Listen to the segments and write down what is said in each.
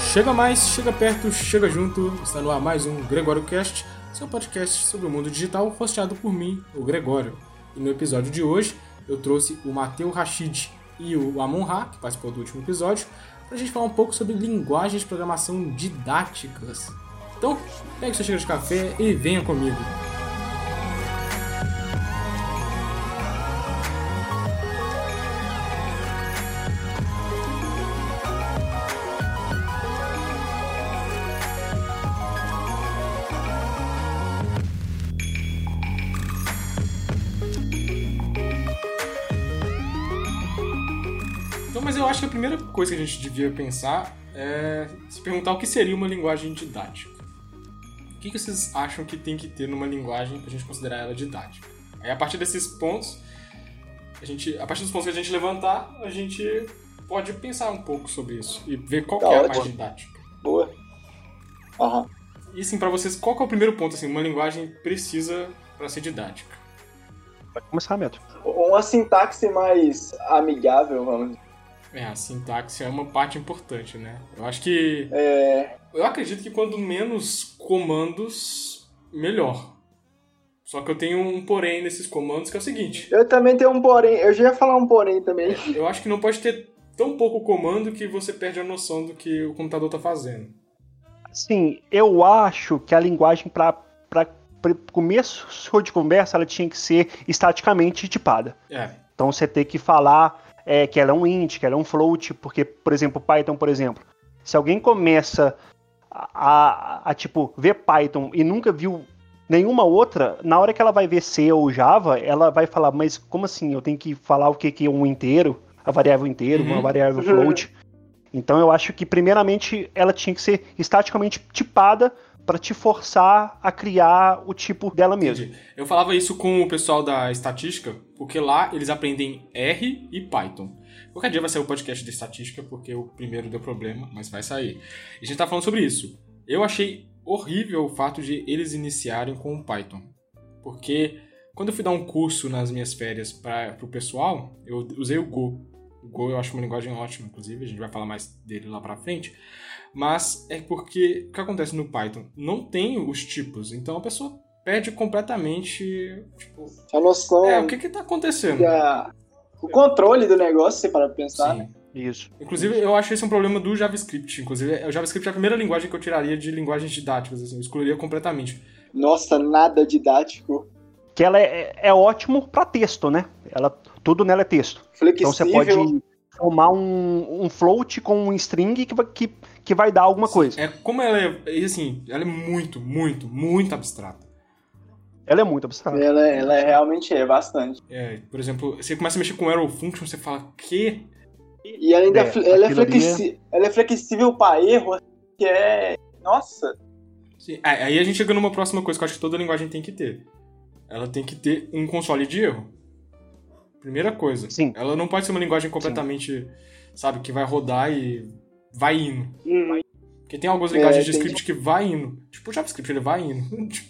Chega mais, chega perto, chega junto. Está no ar mais um Gregório Cast, seu podcast sobre o mundo digital, hosteado por mim, o Gregório. E no episódio de hoje, eu trouxe o Matheus Rachid e o Amon-Ra, que participou do último episódio, para a gente falar um pouco sobre linguagens de programação didáticas. Então, pegue sua xícara de café e venha comigo. Mas eu acho que a primeira coisa que a gente devia pensar é se perguntar o que seria uma linguagem didática. O que vocês acham que tem que ter numa linguagem para a gente considerar ela didática? Aí, a partir desses pontos, a partir dos pontos que a gente levantar, a gente pode pensar um pouco sobre isso e ver qual que é a mais didática. Boa. Uhum. E assim, para vocês, qual que é o primeiro ponto? Assim, uma linguagem precisa para ser didática. Pode começar, Neto. Uma sintaxe mais amigável, vamos dizer. A sintaxe é uma parte importante, né? Eu acho que... Eu acredito que quanto menos comandos, melhor. Só que eu tenho um porém nesses comandos, que é o seguinte... Eu também tenho um porém. Eu já ia falar um porém também. Eu acho que não pode ter tão pouco comando que você perde a noção do que o computador está fazendo. Sim, eu acho que a linguagem para começo de conversa, ela tinha que ser estaticamente tipada. Então você tem que falar... que ela é um int, que ela é um float, porque, por exemplo, Python, se alguém começa a ver Python e nunca viu nenhuma outra, na hora que ela vai ver C ou Java, ela vai falar, mas como assim? Eu tenho que falar o que é um inteiro, a variável inteiro, uma variável float. Então eu acho que, primeiramente, ela tinha que ser estaticamente tipada para te forçar a criar o tipo dela mesma. Entendi. Eu falava isso com o pessoal da estatística, porque lá eles aprendem R e Python. Qualquer dia vai sair o podcast de estatística, porque o primeiro deu problema, mas vai sair. E a gente tá falando sobre isso. Eu achei horrível o fato de eles iniciarem com o Python. Porque quando eu fui dar um curso nas minhas férias para o pessoal, eu usei o Go. O Go eu acho uma linguagem ótima, inclusive, a gente vai falar mais dele lá pra frente. Mas é porque o que acontece no Python? Não tem os tipos, então a pessoa perde completamente a noção. O que tá acontecendo? O controle do negócio, você para pensar. Sim, isso. Inclusive, eu acho esse um problema do JavaScript. Inclusive, o JavaScript é a primeira linguagem que eu tiraria de linguagens didáticas, assim, eu excluiria completamente. Nossa, nada didático. Que ela é ótimo para texto, né? Tudo nela é texto. Flexível. Então você pode formar um float com um string que vai dar alguma coisa. Como ela é, assim, ela é muito, muito, muito abstrata. Ela é muito abstrata. Ela realmente é bastante. Por exemplo, você começa a mexer com arrow function, você fala, quê? E ela ainda ela é flexível para erro, que é... Nossa! Sim. Aí a gente chega numa próxima coisa que eu acho que toda linguagem tem que ter. Ela tem que ter um console de erro. Primeira coisa. Sim. Ela não pode ser uma linguagem completamente, sabe, que vai rodar e vai indo. Porque tem algumas linguagens de script que vai indo. Tipo o JavaScript, ele vai indo.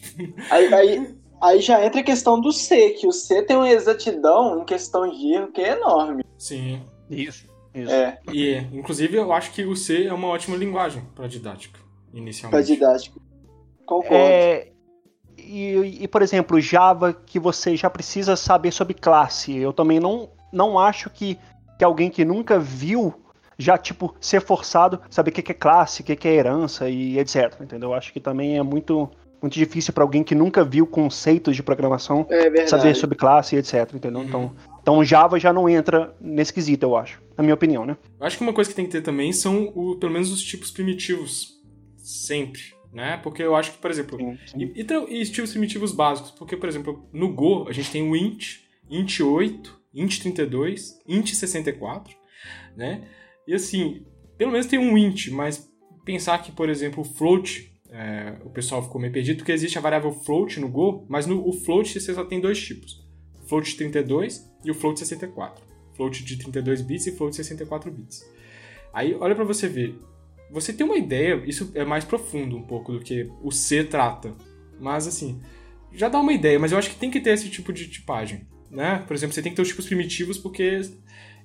Aí já entra a questão do C, que o C tem uma exatidão em questão de erro que é enorme. Sim. Isso. Inclusive, eu acho que o C é uma ótima linguagem para didática, inicialmente. Para didática. Concordo. E, por exemplo, Java, que você já precisa saber sobre classe. Eu também não acho que alguém que nunca viu já, ser forçado a saber o que é classe, o que é herança e etc. Entendeu? Eu acho que também é muito, muito difícil para alguém que nunca viu conceitos de programação saber sobre classe e etc. Entendeu? Então Java já não entra nesse quesito, eu acho. Na minha opinião, né? Eu acho que uma coisa que tem que ter também são, pelo menos, os tipos primitivos. Sempre. Né? Porque eu acho que, por exemplo, e tipos primitivos básicos, porque, por exemplo, no Go a gente tem o int 8, int 32, int 64, né? E assim, pelo menos tem um int, mas pensar que, por exemplo, o float, o pessoal ficou meio perdido, porque existe a variável float no Go, mas o float você só tem dois tipos, o float 32 e o float 64, float de 32 bits e float de 64 bits. Aí, olha pra você ver, você tem uma ideia, isso é mais profundo um pouco do que o C trata, mas assim, já dá uma ideia, mas eu acho que tem que ter esse tipo de tipagem, né? Por exemplo, você tem que ter os tipos primitivos porque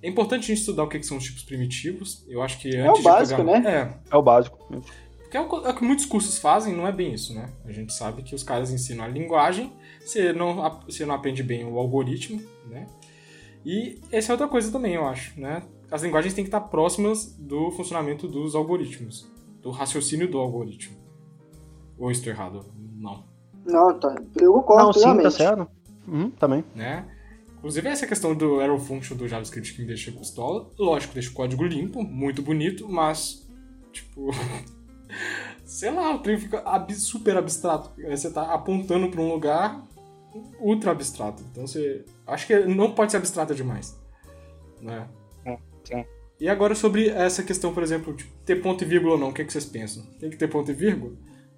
É importante a gente estudar o que são os tipos primitivos. Eu acho que antes de básico, né? É o básico. Porque é o que muitos cursos fazem, não é bem isso, né? A gente sabe que os caras ensinam a linguagem, você não aprende bem o algoritmo, né? E essa é outra coisa também, eu acho, né? As linguagens têm que estar próximas do funcionamento dos algoritmos, do raciocínio do algoritmo. Ou estou errado? Não. Não, tá. Eu concordo plenamente. Sim, tá certo. Também. Né? Inclusive, essa questão do arrow function do JavaScript que me deixa pistola. Lógico, deixa o código limpo, muito bonito, mas, tipo... sei lá, o trem fica super abstrato. Você tá apontando para um lugar ultra abstrato. Então, acho que não pode ser abstrata demais. Né? Sim. E agora, sobre essa questão, por exemplo, de ter ponto e vírgula ou não, o que vocês pensam? Tem que ter ponto e vírgula?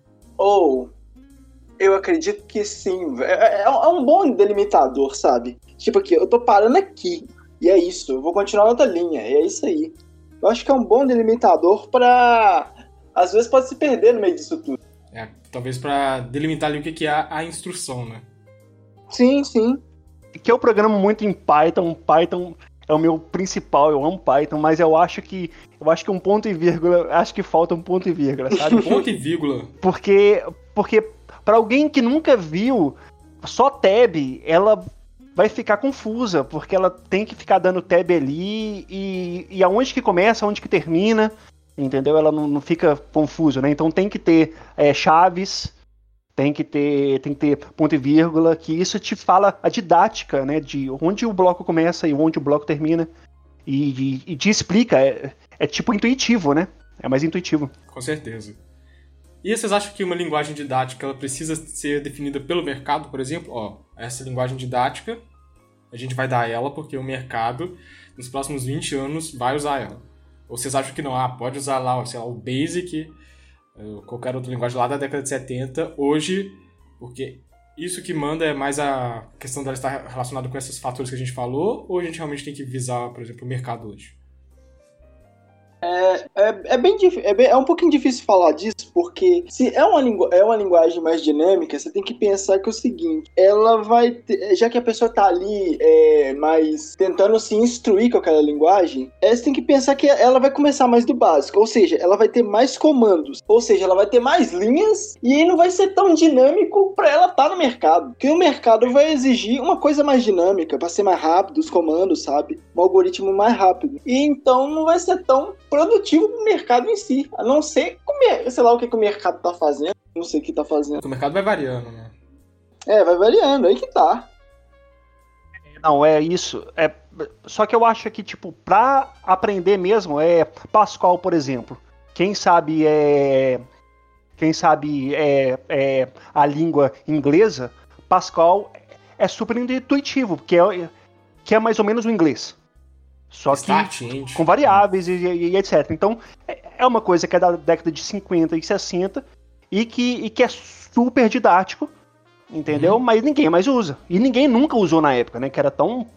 Eu acredito que sim. É um bom delimitador, sabe? Tipo aqui, eu tô parando aqui. E é isso. Eu vou continuar na outra linha. E é isso aí. Eu acho que é um bom delimitador pra... às vezes pode se perder no meio disso tudo. Talvez pra delimitar ali o que é a instrução, né? Sim, sim. Que eu programo muito em Python. Python é o meu principal. Eu amo Python, mas eu acho que um ponto e vírgula... acho que falta um ponto e vírgula, sabe? Ponto e vírgula? Porque para alguém que nunca viu, só tab, ela vai ficar confusa, porque ela tem que ficar dando tab ali e aonde que começa, aonde que termina, entendeu? Ela não fica confusa, né? Então tem que ter chaves, tem que ter ponto e vírgula, que isso te fala a didática, né? De onde o bloco começa e onde o bloco termina. E te explica, é tipo intuitivo, né? É mais intuitivo. Com certeza. E vocês acham que uma linguagem didática ela precisa ser definida pelo mercado, por exemplo? Essa linguagem didática, a gente vai dar ela porque o mercado, nos próximos 20 anos, vai usar ela. Ou vocês acham que não? Pode usar lá, sei lá, o Basic, qualquer outra linguagem lá da década de 70, hoje, porque isso que manda é mais a questão dela estar relacionada com esses fatores que a gente falou, ou a gente realmente tem que visar, por exemplo, o mercado hoje? É um pouquinho difícil falar disso, porque se é uma linguagem mais dinâmica, você tem que pensar que é o seguinte, ela vai ter, já que a pessoa tá ali mais tentando se instruir com aquela linguagem, você tem que pensar que ela vai começar mais do básico, ou seja, ela vai ter mais comandos, ou seja, ela vai ter mais linhas, e aí não vai ser tão dinâmico para ela estar no mercado, porque o mercado vai exigir uma coisa mais dinâmica, para ser mais rápido os comandos, sabe? Um algoritmo mais rápido, e então não vai ser tão produtivo pro mercado em si, a não ser sei lá o que o mercado tá fazendo, não sei o que tá fazendo. O mercado vai variando, né? Vai variando, aí que tá. Não, é isso. Só que eu acho que, tipo, pra aprender mesmo, Pascal, por exemplo. Quem sabe a língua inglesa, Pascal é super intuitivo, que é mais ou menos o inglês. Só que com variáveis e etc. Então, é uma coisa que é da década de 50 e 60 e que é super didático, entendeu? Mas ninguém mais usa. E ninguém nunca usou na época, né? Que era tão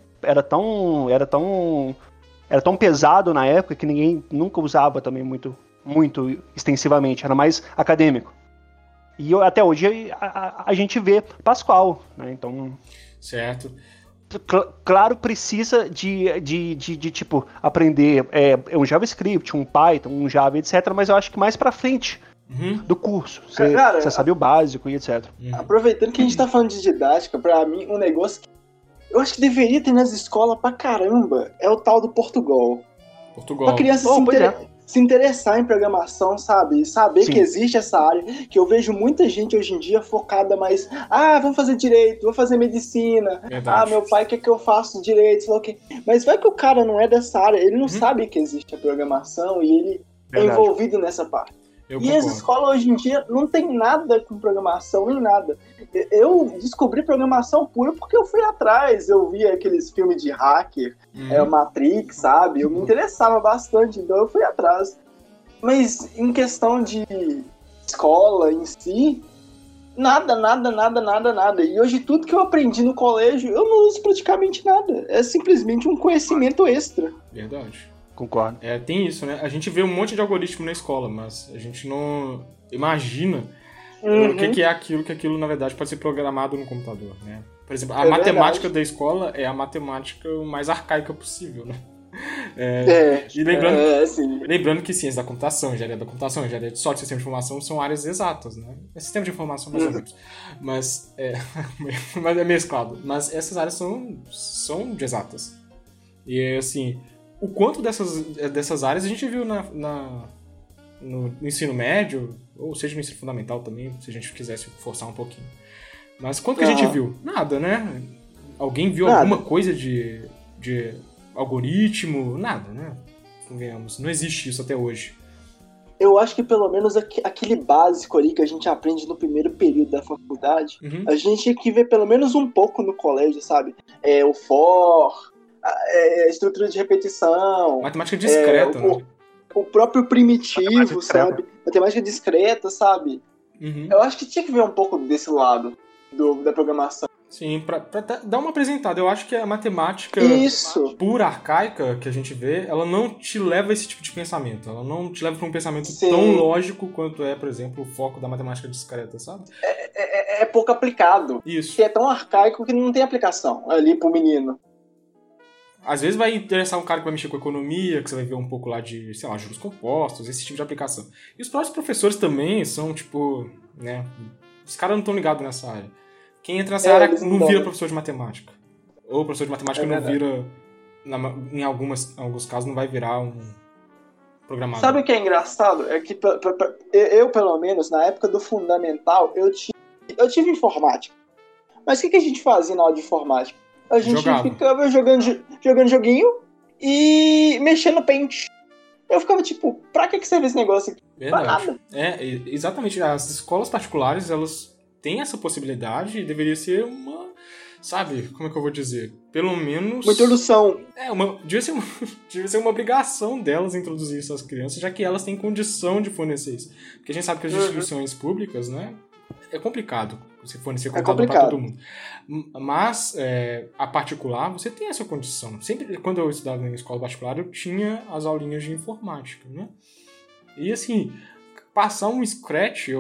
pesado na época que ninguém nunca usava também muito extensivamente. Era mais acadêmico. E até hoje a gente vê Pascal, né? Então... Certo. Claro, precisa de tipo, aprender um JavaScript, um Python, um Java, etc. Mas eu acho que mais pra frente do curso. Você sabe o básico e etc. Aproveitando que a gente tá falando de didática, pra mim, um negócio que eu acho que deveria ter nas escolas pra caramba é o tal do Portugal. Pra criança se interessar em programação, sabe? Saber que existe essa área, que eu vejo muita gente hoje em dia focada mais, vamos fazer direito, vou fazer medicina, meu pai quer que eu faça direito, sei lá o quê. Mas vai que o cara não é dessa área, ele não sabe que existe a programação e ele é envolvido nessa parte. As escolas hoje em dia não tem nada com programação, nem nada. Eu descobri programação pura porque eu fui atrás, eu vi aqueles filmes de hacker, Matrix, sabe? Eu me interessava bastante, então eu fui atrás. Mas em questão de escola em si, nada. E hoje tudo que eu aprendi no colégio, eu não uso praticamente nada. É simplesmente um conhecimento extra. Verdade. Concordo. Tem isso, né? A gente vê um monte de algoritmo na escola, mas a gente não imagina o que é aquilo, que aquilo, na verdade, pode ser programado no computador, né? Por exemplo, a matemática da escola é a matemática mais arcaica possível, né? E lembrando que ciência da computação, engenharia da computação, engenharia de software, sistema de informação são áreas exatas, né? Sistema de informação mais ou menos. Mas é mesclado. Mas essas áreas são de exatas. E assim, o quanto dessas áreas a gente viu no ensino médio, ou seja, no ensino fundamental também, se a gente quisesse forçar um pouquinho. Mas quanto que a gente viu? Nada, né? Alguém viu alguma coisa de algoritmo? Nada, né? Convenhamos, não existe isso até hoje. Eu acho que pelo menos aquele básico ali que a gente aprende no primeiro período da faculdade, a gente tinha que ver pelo menos um pouco no colégio, sabe? O for, a estrutura de repetição. Matemática discreta, né? O próprio primitivo, sabe? Matemática discreta, sabe? Eu acho que tinha que ver um pouco desse lado da programação. Sim, pra dar uma apresentada. Eu acho que a matemática pura, arcaica, que a gente vê, ela não te leva a esse tipo de pensamento. Ela não te leva para um pensamento tão lógico quanto é, por exemplo, o foco da matemática discreta, sabe? É pouco aplicado. Isso. Que é tão arcaico que não tem aplicação ali pro menino. Às vezes vai interessar um cara que vai mexer com economia, que você vai ver um pouco lá de, sei lá, juros compostos, esse tipo de aplicação. E os próprios professores também são, tipo, né, os caras não estão ligados nessa área. Quem entra nessa área não vira professor de matemática. Ou professor de matemática não vira, em alguns casos, não vai virar um programador. Sabe o que é engraçado? É que eu, pelo menos, na época do fundamental, eu tive informática. Mas o que a gente fazia na aula de informática? A gente ficava jogando joguinho e mexendo no Paint. Eu ficava tipo, pra que serve esse negócio aqui? Verdade. Pra nada. Exatamente. As escolas particulares, elas têm essa possibilidade e deveria ser uma... Sabe, como é que eu vou dizer? Pelo menos... Uma introdução. Devia ser uma obrigação delas introduzir isso às crianças, já que elas têm condição de fornecer isso. Porque a gente sabe que as instituições públicas, né? É complicado você fornecer computador para todo mundo. Mas, a particular, você tem essa condição. Sempre, quando eu estudava em escola particular, eu tinha as aulinhas de informática, né? E, assim, passar um Scratch,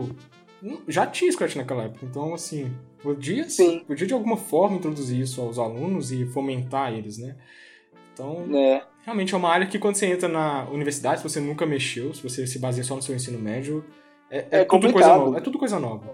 já tinha Scratch naquela época. Então, assim, podia de alguma forma introduzir isso aos alunos e fomentar eles, né? Então, realmente é uma área que quando você entra na universidade, se você nunca mexeu, se você se baseia só no seu ensino médio, é tudo coisa nova. É tudo coisa nova.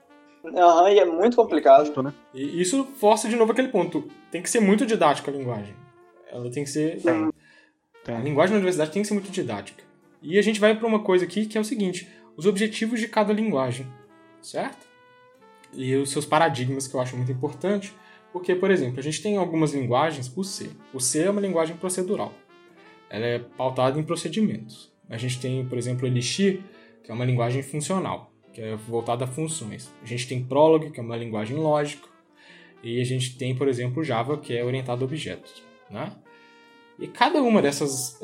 E é muito complicado. Né? E isso força de novo aquele ponto. Tem que ser muito didática a linguagem. Ela tem que ser... A linguagem na universidade tem que ser muito didática. E a gente vai para uma coisa aqui que é o seguinte: os objetivos de cada linguagem, certo? E os seus paradigmas, que eu acho muito importante. Porque, por exemplo, a gente tem algumas linguagens, o C. O C é uma linguagem procedural. Ela é pautada em procedimentos. A gente tem, por exemplo, o Elixir, que é uma linguagem funcional, que é voltada a funções. A gente tem Prolog, que é uma linguagem lógica. E a gente tem, por exemplo, Java, que é orientado a objetos, né? E cada uma dessas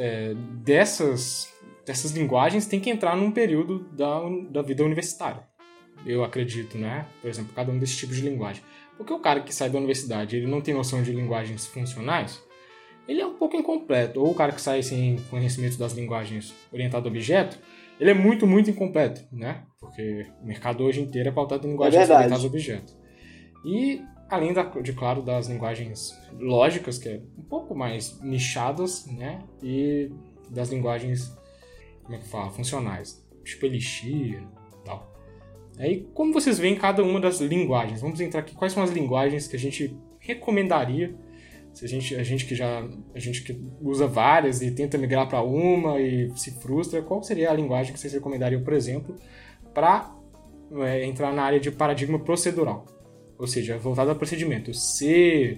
linguagens tem que entrar num período da vida universitária. Eu acredito, né? Por exemplo, cada um desses tipos de linguagem. Porque o cara que sai da universidade, ele não tem noção de linguagens funcionais, ele é um pouco incompleto. Ou o cara que sai sem conhecimento das linguagens orientadas a objeto, ele é muito, muito incompleto, né? Porque o mercado hoje inteiro é pautado em linguagens orientadas a objeto. E, além, claro, das linguagens lógicas, que é um pouco mais nichadas, né? E das linguagens, como é que fala? Funcionais. Tipo Elixir e tal. Aí, como vocês veem cada uma das linguagens? Vamos entrar aqui. Quais são as linguagens que a gente recomendaria? Se a gente que usa várias e tenta migrar para uma e se frustra, qual seria a linguagem que vocês recomendariam, por exemplo, para entrar na área de paradigma procedural? Ou seja, voltado a procedimento. C,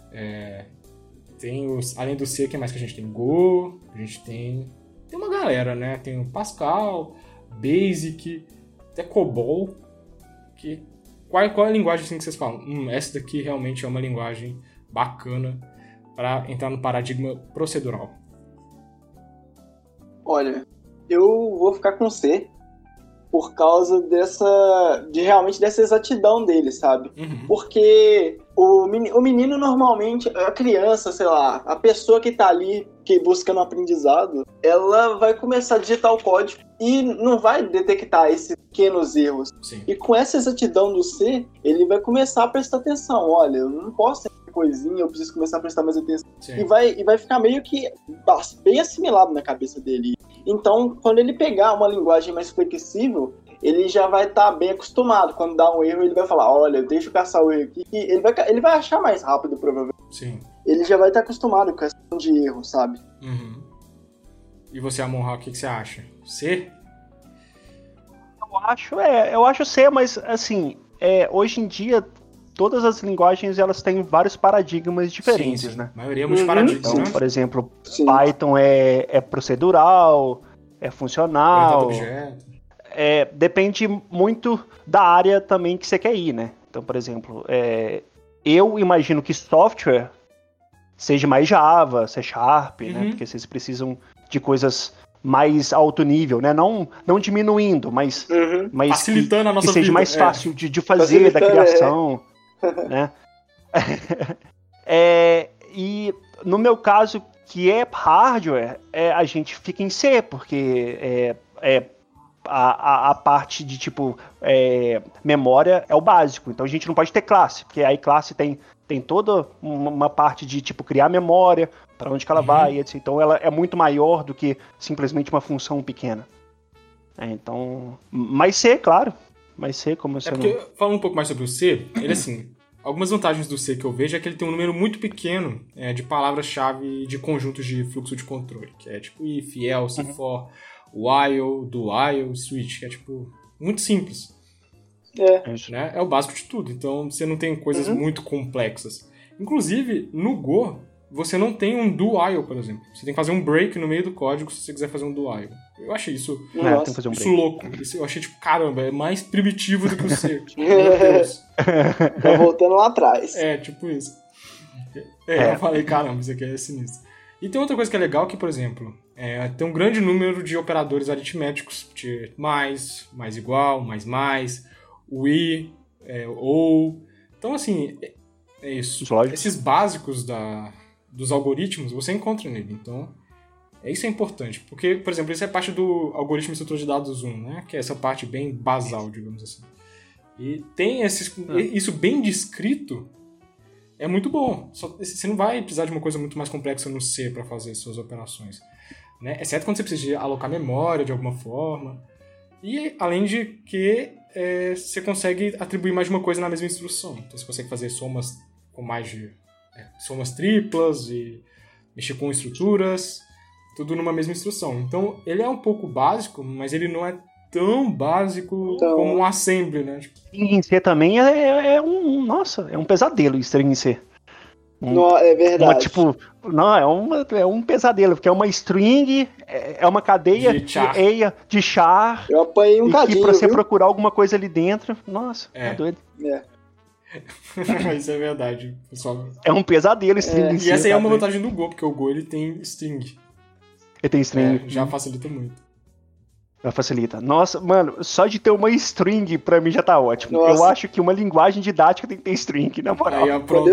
além do C, o que mais que a gente tem? Go, a gente tem uma galera, né? Tem o Pascal, Basic, até COBOL. Qual é a linguagem assim que vocês falam? Essa daqui realmente é uma linguagem bacana para entrar no paradigma procedural. Olha, eu vou ficar com C por causa realmente dessa exatidão dele, sabe? Porque o menino normalmente, a criança, sei lá, a pessoa que tá ali buscando aprendizado, ela vai começar a digitar o código e não vai detectar esses pequenos erros. Sim. E com essa exatidão do C, ele vai começar a prestar atenção. Olha, eu não posso ter coisinha, eu preciso começar a prestar mais atenção. E vai ficar meio que bem assimilado na cabeça dele. Então, quando ele pegar uma linguagem mais flexível, ele já vai estar bem acostumado. Quando dá um erro, ele vai falar, olha, deixa eu caçar o erro aqui. Ele vai achar mais rápido, provavelmente. Sim. Ele já vai estar acostumado com a questão de erro, sabe? Uhum. E você, Amon-Ra, o que você acha? C? Eu acho C, mas assim, hoje em dia todas as linguagens elas têm vários paradigmas diferentes, sim. né? A maioria é multiparadigmas, então, né? por exemplo, Python é procedural, é funcional. Depende muito da área também que você quer ir, né? Então, por exemplo, eu imagino que software seja mais Java, C#, né? Porque vocês precisam de coisas mais alto nível, né? Não diminuindo, mas facilitando a nossa que seja vida. Mais fácil de fazer, da criação, né? E no meu caso, que é hardware, a gente fica em C, porque a parte de tipo memória é o básico, então a gente não pode ter classe, porque aí classe tem toda uma parte de tipo criar memória, para onde que ela vai, etc. Então ela é muito maior do que simplesmente uma função pequena. Então, mais C, claro. Mais C, como você porque, falando um pouco mais sobre o C, ele assim, algumas vantagens do C que eu vejo é que ele tem um número muito pequeno de palavras-chave de conjuntos de fluxo de controle, que é tipo if, else, for, while, do while, switch, que é tipo muito simples. Né? É o básico de tudo, então você não tem coisas muito complexas. Inclusive, no Go, você não tem um do while, por exemplo. Você tem que fazer um break no meio do código se você quiser fazer um do while. Eu achei isso louco. Eu achei tipo, caramba, é mais primitivo do que o C. Meu Deus. Tá voltando lá atrás. Tipo isso. Eu falei, caramba, isso aqui é sinistro. E tem outra coisa que é legal que, por exemplo, tem um grande número de operadores aritméticos, de mais igual, mais, we, ou. Então, assim, é isso. Esses básicos dos algoritmos você encontra nele. Então, isso é importante. Porque, por exemplo, isso é parte do algoritmo de estrutura de dados 1, né? Que é essa parte bem basal, digamos assim. E tem isso bem descrito, é muito bom. Você não vai precisar de uma coisa muito mais complexa no C para fazer suas operações. Né? Exceto quando você precisa alocar memória de alguma forma. E, além de que você consegue atribuir mais de uma coisa na mesma instrução. Então, você consegue fazer somas com mais de somas triplas e mexer com estruturas, tudo numa mesma instrução. Então, ele é um pouco básico, mas ele não é tão básico como um assembly, né? String em C também é um pesadelo, string em C. Não, é verdade. É um pesadelo, porque é uma string, é uma cadeia de char. Eu apanhei um cadinho, pra você procurar alguma coisa ali dentro, nossa, tá doido. Isso é verdade, pessoal. É um pesadelo string em C. E essa aí é uma vantagem do Go, porque o Go ele tem string. Ele tem string. Já facilita muito. Já facilita. Nossa, mano, só de ter uma string pra mim já tá ótimo. Nossa. Eu acho que uma linguagem didática tem que ter string, na moral. Quando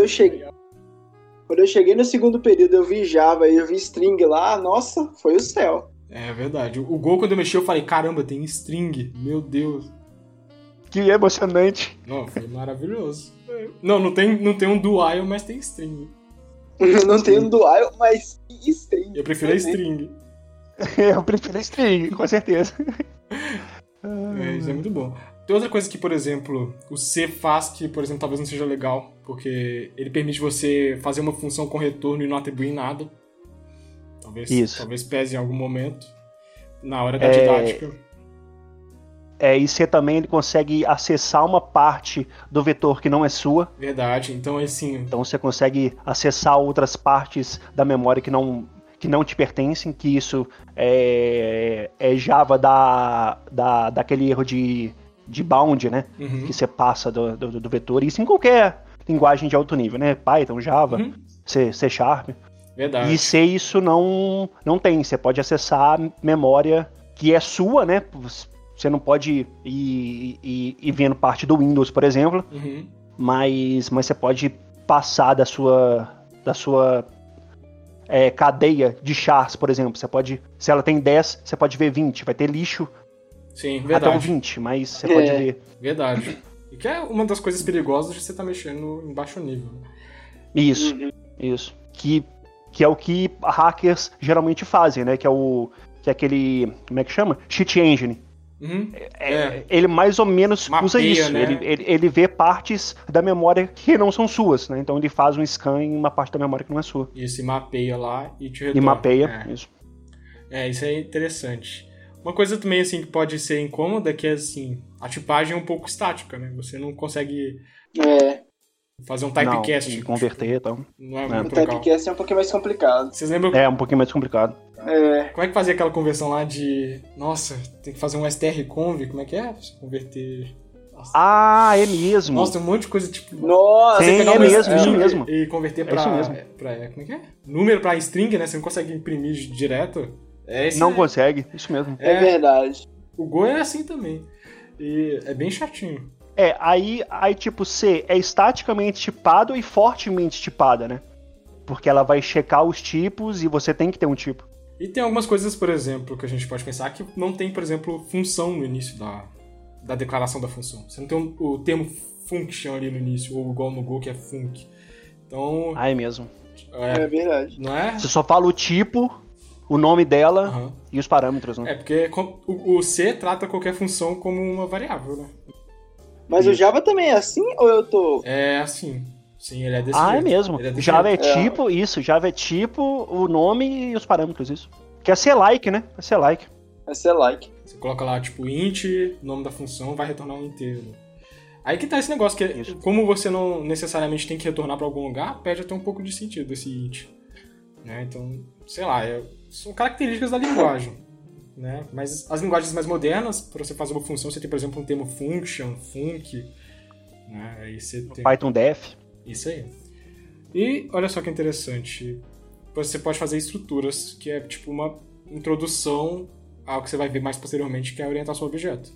eu cheguei no segundo período, eu vi Java e eu vi string lá, nossa, foi o céu. É verdade. O Go, quando eu mexi, eu falei, caramba, tem string, meu Deus. Que emocionante. Não, foi maravilhoso. Não tem um do while, mas tem string. Não tem um do while, mas tem string. Eu prefiro a string. Eu prefiro a string, com certeza. Isso é muito bom. Tem outra coisa que, por exemplo, o C faz que, por exemplo, talvez não seja legal, porque ele permite você fazer uma função com retorno e não atribuir nada. Talvez pese em algum momento, na hora da didática. E C também ele consegue acessar uma parte do vetor que não é sua. Verdade, então assim... Então você consegue acessar outras partes da memória que não te pertencem, que isso é Java daquele erro de bound, né? Que você passa do vetor. Isso em qualquer linguagem de alto nível, né? Python, Java, C#. Verdade. E C isso não tem. Você pode acessar memória que é sua, né? Você não pode ir vendo parte do Windows, por exemplo. Mas você pode passar da sua cadeia de chars, por exemplo. Você pode, se ela tem 10, você pode ver 20. Vai ter lixo. Sim, verdade. Até o 20, mas você pode ver. Verdade. E que é uma das coisas perigosas de você estar mexendo em baixo nível. Isso. Que é o que hackers geralmente fazem, né? Que é aquele... Como é que chama? Cheat engine. Ele mais ou menos mapeia, usa isso. Né? Ele vê partes da memória que não são suas, né? Então ele faz um scan em uma parte da memória que não é sua. Isso, e mapeia lá e te retorna. E mapeia, isso. Isso é interessante. Uma coisa também, assim, que pode ser incômoda é que, assim, a tipagem é um pouco estática, né? Você não consegue fazer um typecast. Não, converter e tal. Não é muito legal. O typecast é um pouquinho mais complicado. Vocês lembram? É, um pouquinho mais complicado. Como é que fazia aquela conversão lá de... Nossa, tem que fazer um strconv, como é que é? Converter... Nossa. É mesmo. Nossa, tem um monte de coisa, tipo... Nossa, tem, é mesmo, isso mesmo. E converter pra... como é que é? Número pra string, né? Você não consegue imprimir direto. Não consegue, isso mesmo. É verdade. O Go é assim também. E é bem chatinho. Aí tipo, C é estaticamente tipado e fortemente tipada, né? Porque ela vai checar os tipos e você tem que ter um tipo. E tem algumas coisas, por exemplo, que a gente pode pensar que não tem, por exemplo, função no início da declaração da função. Você não tem o termo function ali no início, ou igual no Go, que é func. Então... É mesmo. É verdade. Não é? Você só fala o tipo, o nome dela e os parâmetros, né? Porque o C trata qualquer função como uma variável, né? Mas o Java também é assim, ou eu tô... É assim. Sim, ele é desse jeito. É mesmo. Java é tipo, isso. Java é tipo, o nome e os parâmetros, isso. Que é C-like, né? É C-like. É C-like. Você coloca lá, tipo, int, nome da função, vai retornar um inteiro. Aí que tá esse negócio, que como você não necessariamente tem que retornar pra algum lugar, perde até um pouco de sentido esse int. Né? Então, sei lá, são características da linguagem. Né? Mas as linguagens mais modernas, para você fazer uma função, você tem, por exemplo, um termo function, func. Né? Aí você tem... Python def. Isso aí. E olha só que interessante. Você pode fazer estruturas, que é tipo uma introdução ao que você vai ver mais posteriormente, que é a orientação ao objeto.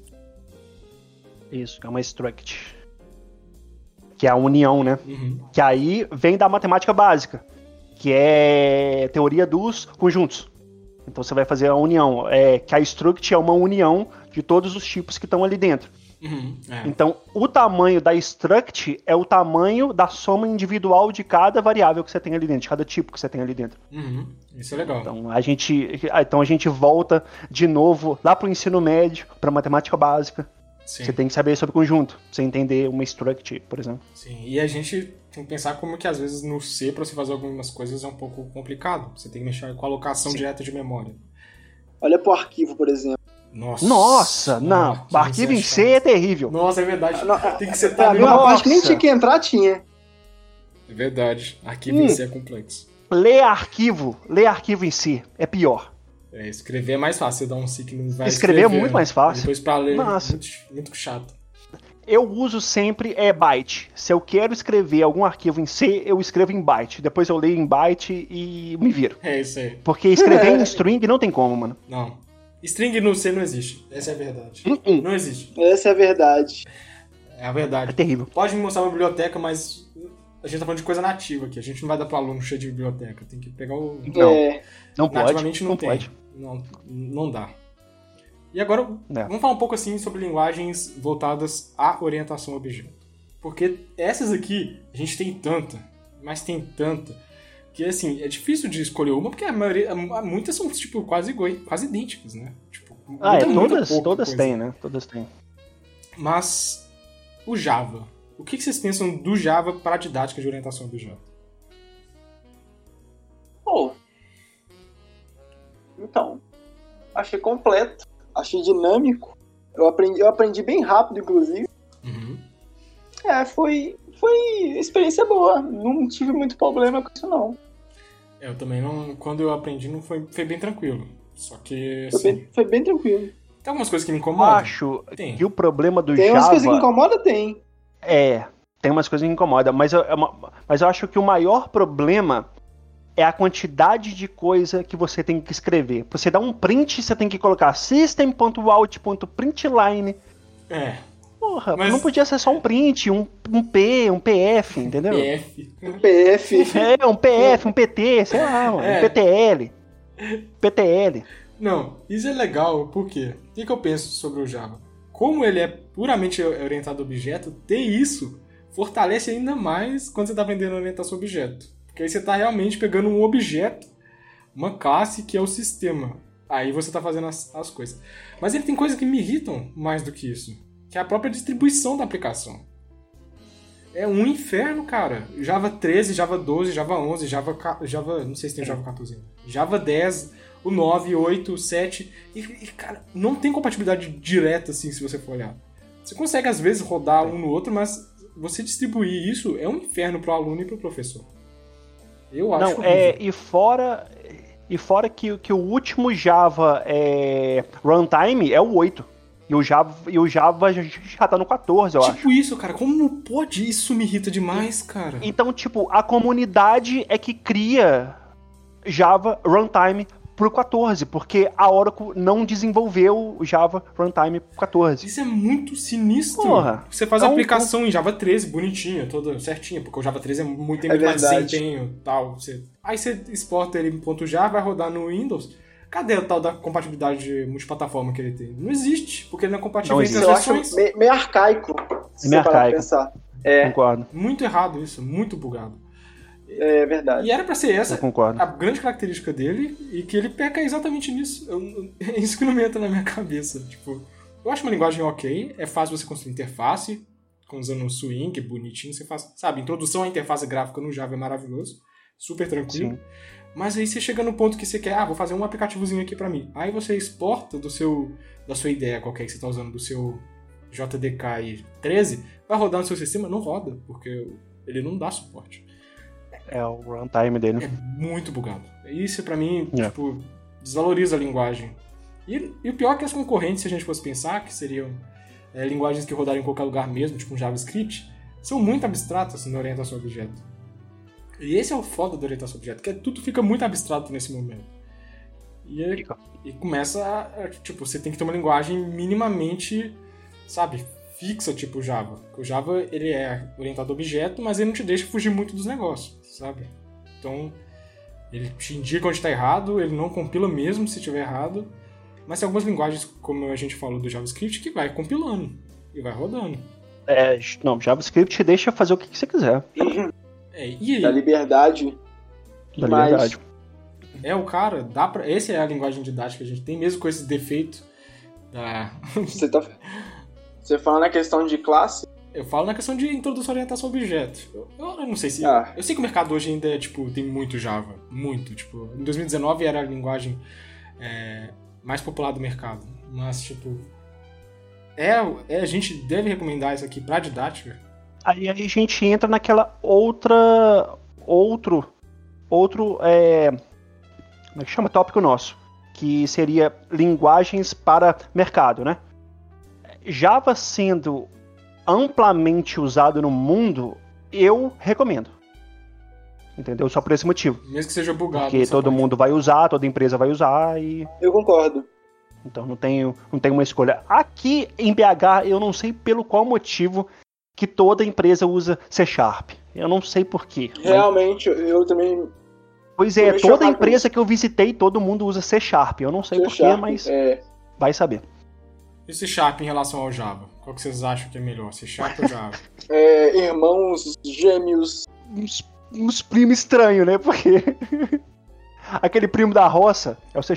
Isso, é uma struct. Que é a união, né? Que aí vem da matemática básica, que é teoria dos conjuntos. Então você vai fazer a união. Que a struct é uma união de todos os tipos que estão ali dentro. Então, o tamanho da struct é o tamanho da soma individual de cada variável que você tem ali dentro, de cada tipo que você tem ali dentro. Isso é legal. Então a gente volta de novo lá pro ensino médio, pra matemática básica. Sim. Você tem que saber sobre conjunto, pra você entender uma struct, por exemplo. Sim, e a gente tem que pensar como que às vezes no C, pra você fazer algumas coisas, é um pouco complicado. Você tem que mexer com a alocação direta de memória. Olha pro arquivo, por exemplo. Nossa, não. Arquivo em C é terrível. Nossa, é verdade. Tem que ser uma parte que nem tinha que entrar, tinha. É verdade. Arquivo em C é complexo. Ler arquivo em C é pior. Escrever é mais fácil. Você dá um C que não vai escrever é muito mais fácil. Depois pra ler é muito chato. Eu uso sempre byte. Se eu quero escrever algum arquivo em C, eu escrevo em byte. Depois eu leio em byte e me viro. É isso aí. Porque escrever em string não tem como, mano. Não. String no C não existe. Essa é a verdade. Não existe. Essa é a verdade. É a verdade. É terrível. Pode me mostrar uma biblioteca, mas a gente tá falando de coisa nativa aqui. A gente não vai dar pro aluno cheio de biblioteca. Tem que pegar o... Não pode. Nativamente não tem. Pode. Não dá. E agora, vamos falar um pouco assim sobre linguagens voltadas à orientação a objeto. Porque essas aqui, a gente tem tanta, mas tem tanta, que assim, é difícil de escolher uma, porque a maioria, muitas são tipo quase idênticas, né? Tipo, todas têm, né? Todas têm. Mas o Java, o que vocês pensam do Java para a didática de orientação a objeto? Então, achei completo, achei dinâmico. Eu aprendi bem rápido, inclusive. Foi experiência boa. Não tive muito problema com isso, não. Eu também não... Quando eu aprendi, não foi bem tranquilo. Só que... Assim, foi bem tranquilo. Tem algumas coisas que me incomodam? Acho que o problema do Java... Tem umas coisas que me incomodam? Tem. Tem umas coisas que me incomodam. Mas eu acho que o maior problema é a quantidade de coisa que você tem que escrever. Pra você dar um print, você tem que colocar system.out.println. Porra, mas não podia ser só um print, um P, um PF, entendeu? Um PF. Um PF, um PT, sei lá, mano, um PTL. Não, isso é legal, por quê? O que eu penso sobre o Java? Como ele é puramente orientado a objeto, ter isso fortalece ainda mais quando você está aprendendo orientação a objeto. Porque aí você está realmente pegando um objeto, uma classe que é o sistema. Aí você está fazendo as coisas. Mas ele tem coisas que me irritam mais do que isso. Que é a própria distribuição da aplicação. É um inferno, cara. Java 13, Java 12, Java 11, Java não sei se tem Java 14 ainda. Java 10, o 9, 8, 7. E, cara, não tem compatibilidade direta, assim, se você for olhar. Você consegue, às vezes, rodar um no outro, mas você distribuir isso é um inferno pro aluno e pro professor. Eu acho e fora que o último Java runtime é o 8. E o Java já tá no 14, eu acho. Tipo isso, cara. Como pode? Isso me irrita demais, cara. Então, tipo, a comunidade é que cria Java runtime pro 14, porque a Oracle não desenvolveu o Java runtime pro 14. Isso é muito sinistro. Porra. Você faz a aplicação em Java 13, bonitinha, toda certinha, porque o Java 13 tem muito mais desempenho e tal. Aí você exporta ele em .java, vai rodar no Windows. Cadê o tal da compatibilidade multiplataforma que ele tem? Não existe, porque ele não é compatível entre as versões. Eu acho meio arcaico. Meio arcaico. Pensar. Concordo. Muito errado isso, muito bugado. É verdade. E era pra ser essa a grande característica dele, e que ele peca exatamente nisso. É isso que não me entra na minha cabeça. Tipo, eu acho uma linguagem ok, é fácil você construir interface, usando um swing, bonitinho, você faz, sabe, introdução à interface gráfica no Java é maravilhoso, super tranquilo. Sim. Mas aí você chega no ponto que você quer, vou fazer um aplicativozinho aqui pra mim. Aí você exporta da sua ideia qualquer que você tá usando, do seu JDK 13, vai rodar no seu sistema? Não roda, porque ele não dá suporte. É o runtime dele. É muito bugado. Isso, pra mim, tipo, desvaloriza a linguagem. E o pior é que as concorrentes, se a gente fosse pensar, que seriam linguagens que rodariam em qualquer lugar mesmo, tipo um JavaScript, são muito abstratas na orientação a objeto. E esse é o foda da orientação a objeto, que tudo fica muito abstrato nesse momento. E começa tipo, você tem que ter uma linguagem minimamente, sabe, fixa, tipo o Java. Porque o Java, ele é orientado a objeto, mas ele não te deixa fugir muito dos negócios, sabe? Então, ele te indica onde está errado, ele não compila mesmo se estiver errado, mas tem algumas linguagens, como a gente falou do JavaScript, que vai compilando e vai rodando. JavaScript deixa fazer o que você quiser. E aí? Da liberdade. Da liberdade. Essa é a linguagem didática que a gente tem, mesmo com esse defeito da... Você fala na questão de classe? Eu falo na questão de introdução à orientação a objeto. Eu não sei se... Eu sei que o mercado hoje ainda tem muito Java. Muito. Tipo, em 2019 era a linguagem mais popular do mercado. Mas, tipo... a gente deve recomendar isso aqui pra didática. Aí a gente entra naquela outro como é que chama? Tópico nosso. Que seria linguagens para mercado, né? Java sendo amplamente usado no mundo, eu recomendo. Entendeu? Só por esse motivo. Mesmo que seja bugado. Porque todo mundo vai usar, toda empresa vai usar e... Eu concordo. Então não tem uma escolha. Aqui em BH, eu não sei pelo qual motivo que toda empresa usa C#. Eu não sei porquê. Realmente, eu também... Pois é, toda empresa que eu visitei, todo mundo usa C#. Eu não sei porquê, mas vai saber. E C# em relação ao Java? Qual que vocês acham que é melhor, C# ou Java? Irmãos, gêmeos... Uns primos estranhos, né? Porque... aquele primo da roça é o C#.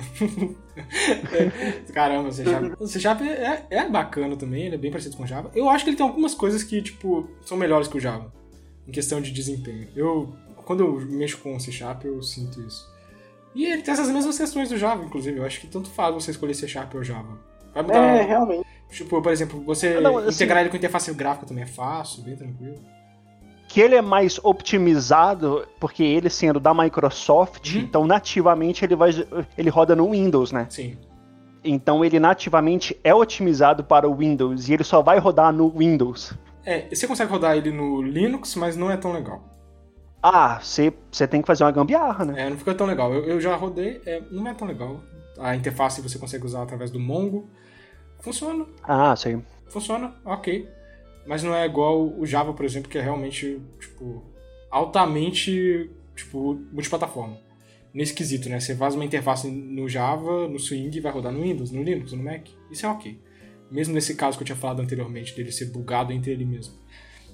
Caramba, o C# é bacana também, ele é bem parecido com o Java. Eu acho que ele tem algumas coisas que, tipo, são melhores que o Java, em questão de desempenho. Quando eu mexo com o C#, eu sinto isso. E ele tem essas mesmas questões do Java, inclusive. Eu acho que tanto faz você escolher C# ou Java. Vai mudar. Realmente. Tipo, por exemplo, você integrar ele com interface gráfica também é fácil, bem tranquilo. Que ele é mais optimizado, porque ele sendo da Microsoft, então nativamente ele roda no Windows, né? Sim. Então ele nativamente é otimizado para o Windows e ele só vai rodar no Windows. Você consegue rodar ele no Linux, mas não é tão legal. Você tem que fazer uma gambiarra, né? Não fica tão legal. Eu já rodei, não é tão legal. A interface você consegue usar através do Mongo. Funciona. Sei. Funciona, ok. Mas não é igual o Java, por exemplo, que é realmente, tipo, altamente, tipo, multiplataforma. Nesse quesito, né? Você faz uma interface no Java, no Swing, e vai rodar no Windows, no Linux, no Mac. Isso é ok. Mesmo nesse caso que eu tinha falado anteriormente, dele ser bugado entre ele mesmo.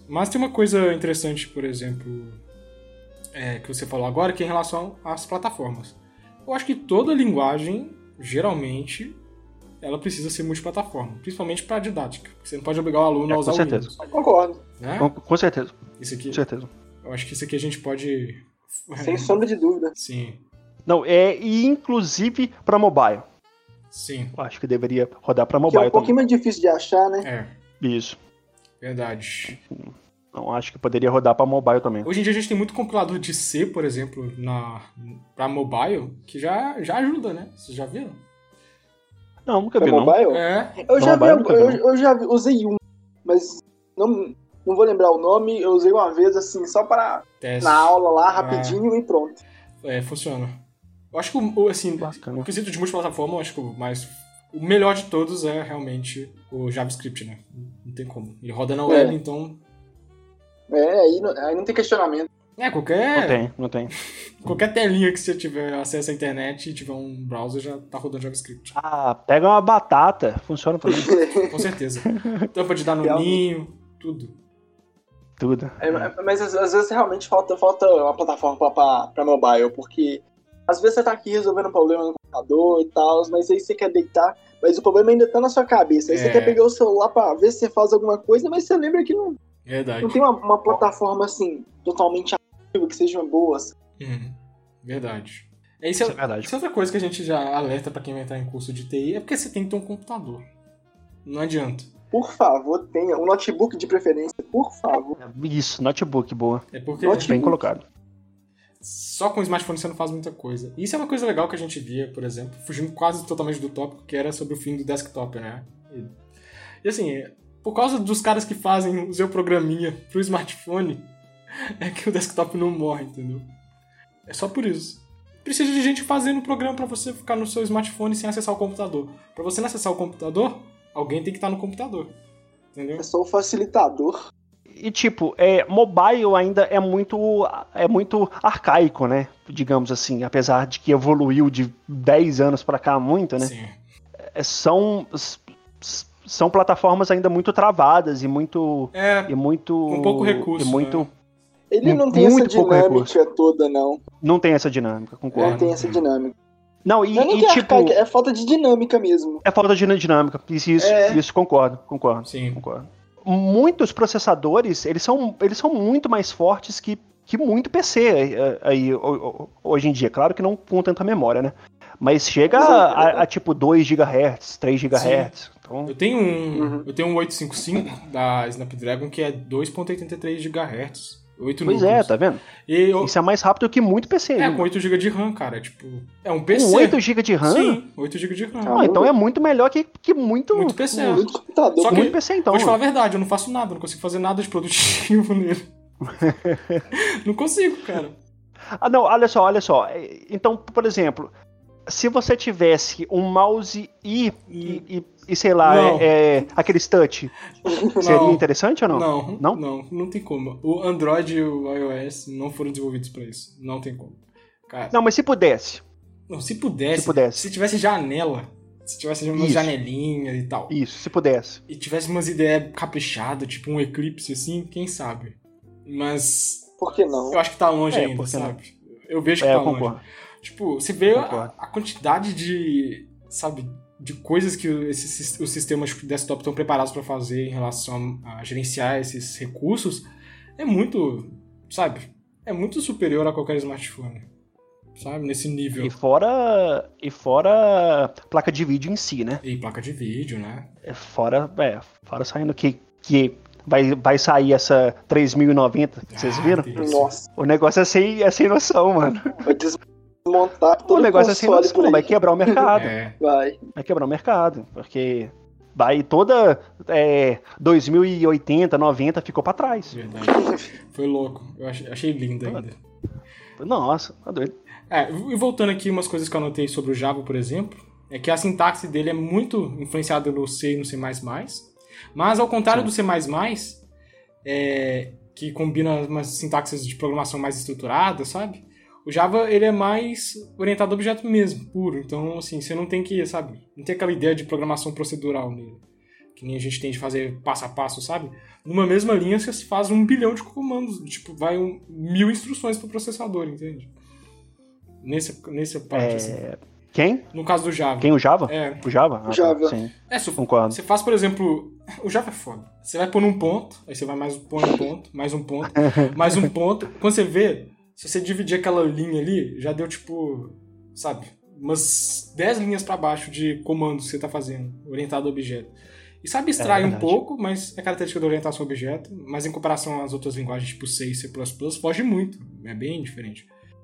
Mas tem uma coisa interessante, por exemplo, que você falou agora, que é em relação às plataformas. Eu acho que toda linguagem, geralmente, ela precisa ser multiplataforma, principalmente para didática. Você não pode obrigar o aluno a usar o Windows. Concordo. Né? Com certeza. Isso aqui, com certeza. Eu acho que isso aqui a gente pode... Sem sombra de dúvida. Sim. Não, e inclusive para mobile. Sim. Eu acho que deveria rodar para mobile. Que é um pouquinho mais difícil de achar, né? Isso. Verdade. Então acho que poderia rodar para mobile também. Hoje em dia a gente tem muito compilador de C, por exemplo, para mobile, que já ajuda, né? Vocês já viram? Não, nunca vi, mobile? não. Eu já usei um, mas não vou lembrar o nome. Eu usei uma vez, assim, só para na aula lá, rapidinho e pronto. Funciona. Eu acho que assim, o quesito de multiplataforma, eu acho que o melhor de todos é realmente o JavaScript, né? Não tem como. Ele roda na web, então... aí não tem questionamento. Não tem. Qualquer telinha que você tiver acesso à internet e tiver um browser, já tá rodando JavaScript. Pega uma batata, funciona pra mim. Com certeza. Tampa de dar no ninho, tudo. Mas às vezes realmente falta uma plataforma pra mobile, porque às vezes você tá aqui resolvendo um problema no computador e tal, mas aí você quer deitar, mas o problema ainda tá na sua cabeça. Aí você quer pegar o celular pra ver se você faz alguma coisa, mas você lembra que não tem uma plataforma assim, totalmente ativa, que seja boa. Assim. Verdade. Isso é verdade. Isso é outra coisa que a gente já alerta pra quem vai entrar em curso de TI, é porque você tem que ter um computador. Não adianta. Por favor, tenha um notebook de preferência, por favor. Isso, notebook, boa. É porque bem colocado. Só com o smartphone você não faz muita coisa. Isso é uma coisa legal que a gente via, por exemplo, fugindo quase totalmente do tópico, que era sobre o fim do desktop, né? E assim, por causa dos caras que fazem o seu programinha pro smartphone, é que o desktop não morre, entendeu? É só por isso. Precisa de gente fazendo o programa pra você ficar no seu smartphone sem acessar o computador. Pra você não acessar o computador, alguém tem que estar no computador. Entendeu? É só o facilitador. E tipo, mobile ainda é muito arcaico, né? Digamos assim, apesar de que evoluiu de 10 anos pra cá muito, né? Sim. São plataformas ainda muito travadas e muito... com pouco recurso. Ele não tem essa dinâmica toda, não. Não tem essa dinâmica, concordo. Não tem essa dinâmica. Não, tipo... é falta de dinâmica mesmo. É falta de dinâmica. Isso concordo. Sim. Concordo. Muitos processadores, eles são muito mais fortes que muito PC aí, hoje em dia. Claro que não com tanta memória, né? Mas chega a tipo 2 GHz, 3 GHz. Então... Eu tenho um 855 da Snapdragon que é 2.83 GHz. 8 pois núcleos. Tá vendo? Isso é mais rápido que muito PC. Com 8 GB de RAM, cara. Tipo, é um PC. Com 8 GB de RAM? Sim, 8 GB de RAM. Então é muito melhor que muito... Muito PC. Só que, muito PC, então. Vou te falar a verdade, eu não faço nada, não consigo fazer nada de produtivo nele. Não consigo, cara. Não, olha só. Então, por exemplo, se você tivesse um mouse e sei lá, aqueles touch, seria interessante ou não? Não tem como. O Android e o iOS não foram desenvolvidos pra isso. Não tem como. Cara, não, mas se pudesse. Não, se pudesse. Se tivesse janela. Se tivesse umas janelinhas e tal. Isso, se pudesse. E tivesse umas ideias caprichadas, tipo um Eclipse assim, quem sabe? Mas... Por que não? Eu acho que tá longe ainda, sabe? Eu vejo que tá longe. Tipo, você vê a quantidade de... Sabe... de coisas que os sistemas desktop estão preparados para fazer em relação a gerenciar esses recursos, é muito, sabe? É muito superior a qualquer smartphone, sabe? Nesse nível. E fora placa de vídeo em si, né? E placa de vídeo, né? Fora saindo que vai sair essa 3090, vocês viram? Nossa. O negócio é sem noção, mano. Montar todo o negócio assim vai quebrar o mercado. Vai quebrar o mercado, porque vai toda 2080, 90 ficou pra trás. Verdade. Foi louco. Eu achei lindo ainda. Nossa, tá doido. E voltando aqui umas coisas que eu anotei sobre o Java, por exemplo, é que a sintaxe dele é muito influenciada no C e no C++, mas ao contrário do C++, que combina umas sintaxes de programação mais estruturadas, sabe? O Java, ele é mais orientado a objeto mesmo, puro. Então, assim, você não tem que, sabe, não tem aquela ideia de programação procedural nele. que nem a gente tem de fazer passo a passo, sabe? Numa mesma linha você faz 1 bilhão de comandos, tipo, vai 1000 instruções pro processador, entende? Nessa parte, assim. Quem? No caso do Java. Quem, o Java? O Java. O Java. Sim. Concordo. Você faz, por exemplo... O Java é foda. Você vai pôr um ponto, aí você vai pôr um ponto, mais um ponto, mais um ponto. Quando você vê, se você dividir aquela linha ali, já deu, tipo... Sabe? Umas 10 linhas pra baixo de comandos que você tá fazendo, orientado ao objeto. Isso abstrai um pouco, mas é característica da orientação ao objeto. Mas em comparação às outras linguagens, tipo C e C++, foge muito. É bem diferente.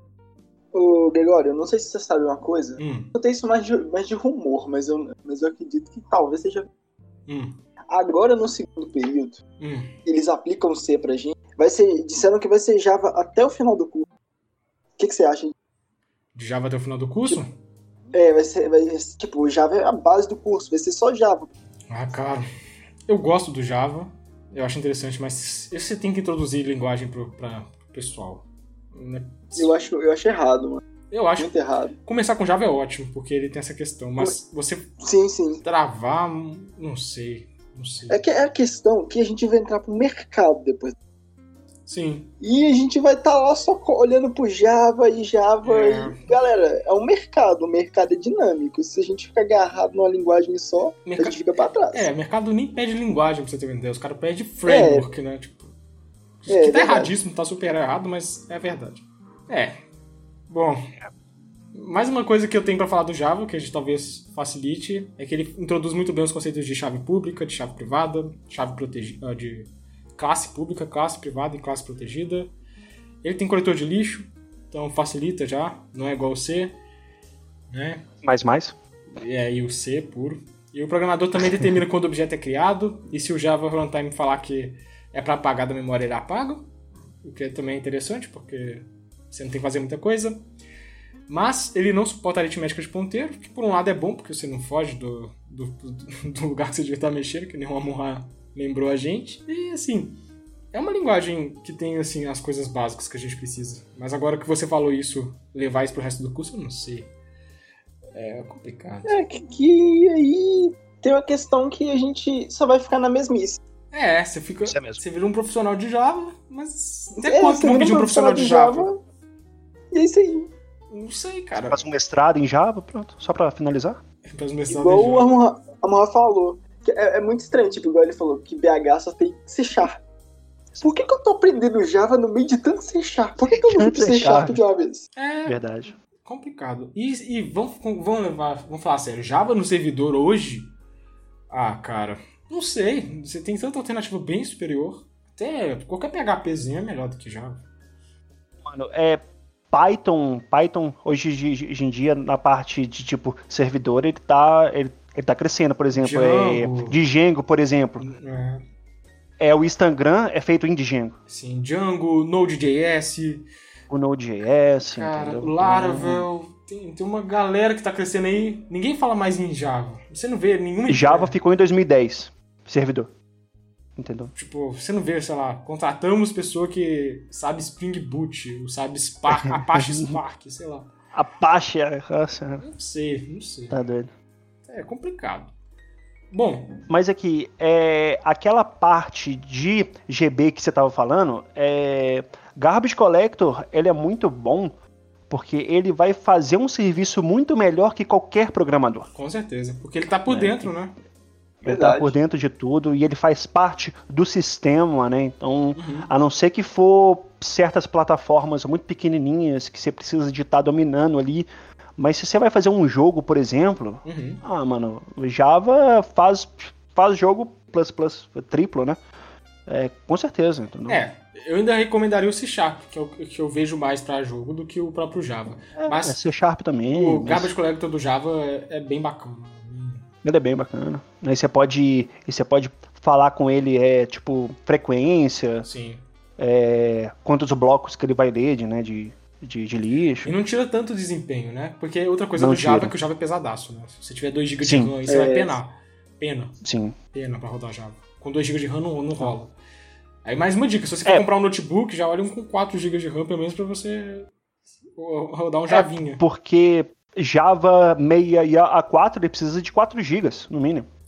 Ô, Gregório, eu não sei se você sabe uma coisa. Eu tenho isso mais de rumor, mas eu acredito que talvez seja... Agora, no segundo período, eles aplicam C pra gente. Disseram que vai ser Java até o final do curso. O que você acha? De Java até o final do curso? Vai ser, tipo, Java é a base do curso, vai ser só Java. Ah, cara, eu gosto do Java, eu acho interessante, mas você tem que introduzir linguagem pra pessoal. Eu acho errado, mano. Eu acho muito errado. Começar com Java é ótimo, porque ele tem essa questão, mas você sim. travar, não sei. É que é a questão que a gente vai entrar pro mercado depois. Sim. E a gente vai estar lá só olhando pro Java. E, galera, é um mercado. O mercado é dinâmico. Se a gente ficar agarrado numa linguagem só, a gente fica pra trás. O mercado nem pede linguagem, pra você ter uma ideia. Os caras pedem framework, né? Tipo, que tá erradíssimo, tá super errado, mas é verdade. Bom, mais uma coisa que eu tenho pra falar do Java, que a gente talvez facilite, é que ele introduz muito bem os conceitos de chave pública, de chave privada, chave protegida, de classe pública, classe privada e classe protegida. Ele tem coletor de lixo, então facilita já, não é igual o C, né? Mais. E o C puro. E o programador também determina quando o objeto é criado, e se o Java Runtime falar que é para apagar da memória, ele apaga, o que também é interessante, porque você não tem que fazer muita coisa. Mas ele não suporta aritmética de ponteiro, que por um lado é bom, porque você não foge do lugar que você devia estar mexendo, que nem o Amon-Ra lembrou a gente. E, assim, é uma linguagem que tem, assim, as coisas básicas que a gente precisa. Mas agora que você falou isso, levar isso pro resto do curso, eu não sei. É complicado. Que aí tem uma questão que a gente só vai ficar na mesmice. Você fica... Você vira um profissional de Java, mas... Até quando que vão pedir um profissional de Java? E é isso aí. Não sei, cara. Faz um mestrado em Java, pronto. Só pra finalizar. Faz um mestrado igual em Java. o Amon-Ra falou. É muito estranho, tipo, igual ele falou, que BH só tem C#. Por que eu tô aprendendo Java no meio de tanto C#? Por que eu não vou pro C# de uma vez? Verdade. Complicado. E vamos falar sério, Java no servidor hoje? Ah, cara, não sei. Você tem tanta alternativa bem superior. Até qualquer PHPzinho é melhor do que Java. Mano, Python hoje em dia, na parte de tipo servidor, ele tá crescendo, por exemplo. Django, por exemplo. O Instagram é feito em Django. Sim, Django, Node.js. O Node.js. Cara, entendeu? o Laravel. Tem uma galera que tá crescendo aí. Ninguém fala mais em Java. Você não vê nenhuma... Java ficou em 2010, servidor. Entendeu? Tipo, você não vê, sei lá, contratamos pessoa que sabe Spring Boot, ou sabe Spark, Apache Spark, sei lá. Apache, nossa. Não sei. Tá doido. É complicado. Bom. Mas aqui, aquela parte de GB que você tava falando, Garbage Collector, ele é muito bom, porque ele vai fazer um serviço muito melhor que qualquer programador. Com certeza, porque ele tá por dentro, né? Ele tá por dentro de tudo e ele faz parte do sistema, né? Então, a não ser que for certas plataformas muito pequenininhas que você precisa de estar dominando ali, mas se você vai fazer um jogo, por exemplo, mano, Java faz jogo plus triplo, né? Com certeza. Entendeu? Eu ainda recomendaria o C#, que eu vejo mais pra jogo do que o próprio Java. Mas C# também. O Garbage Collector do Java é bem bacana. Ele é bem bacana. Aí você pode falar com ele, tipo, frequência. Sim. Quantos blocos que ele vai ler de lixo. E não tira tanto desempenho, né? Porque outra coisa do Java é que o Java é pesadaço, né? Se você tiver 2 GB de RAM, você vai penar. Sim. Pena pra rodar Java. Com 2 GB de RAM não rola. Aí mais uma dica, se você for comprar um notebook, já olha um com 4 GB de RAM, pelo menos pra você rodar um Javinha. Porque Java 6 e A4 ele precisa de 4 GB, no mínimo.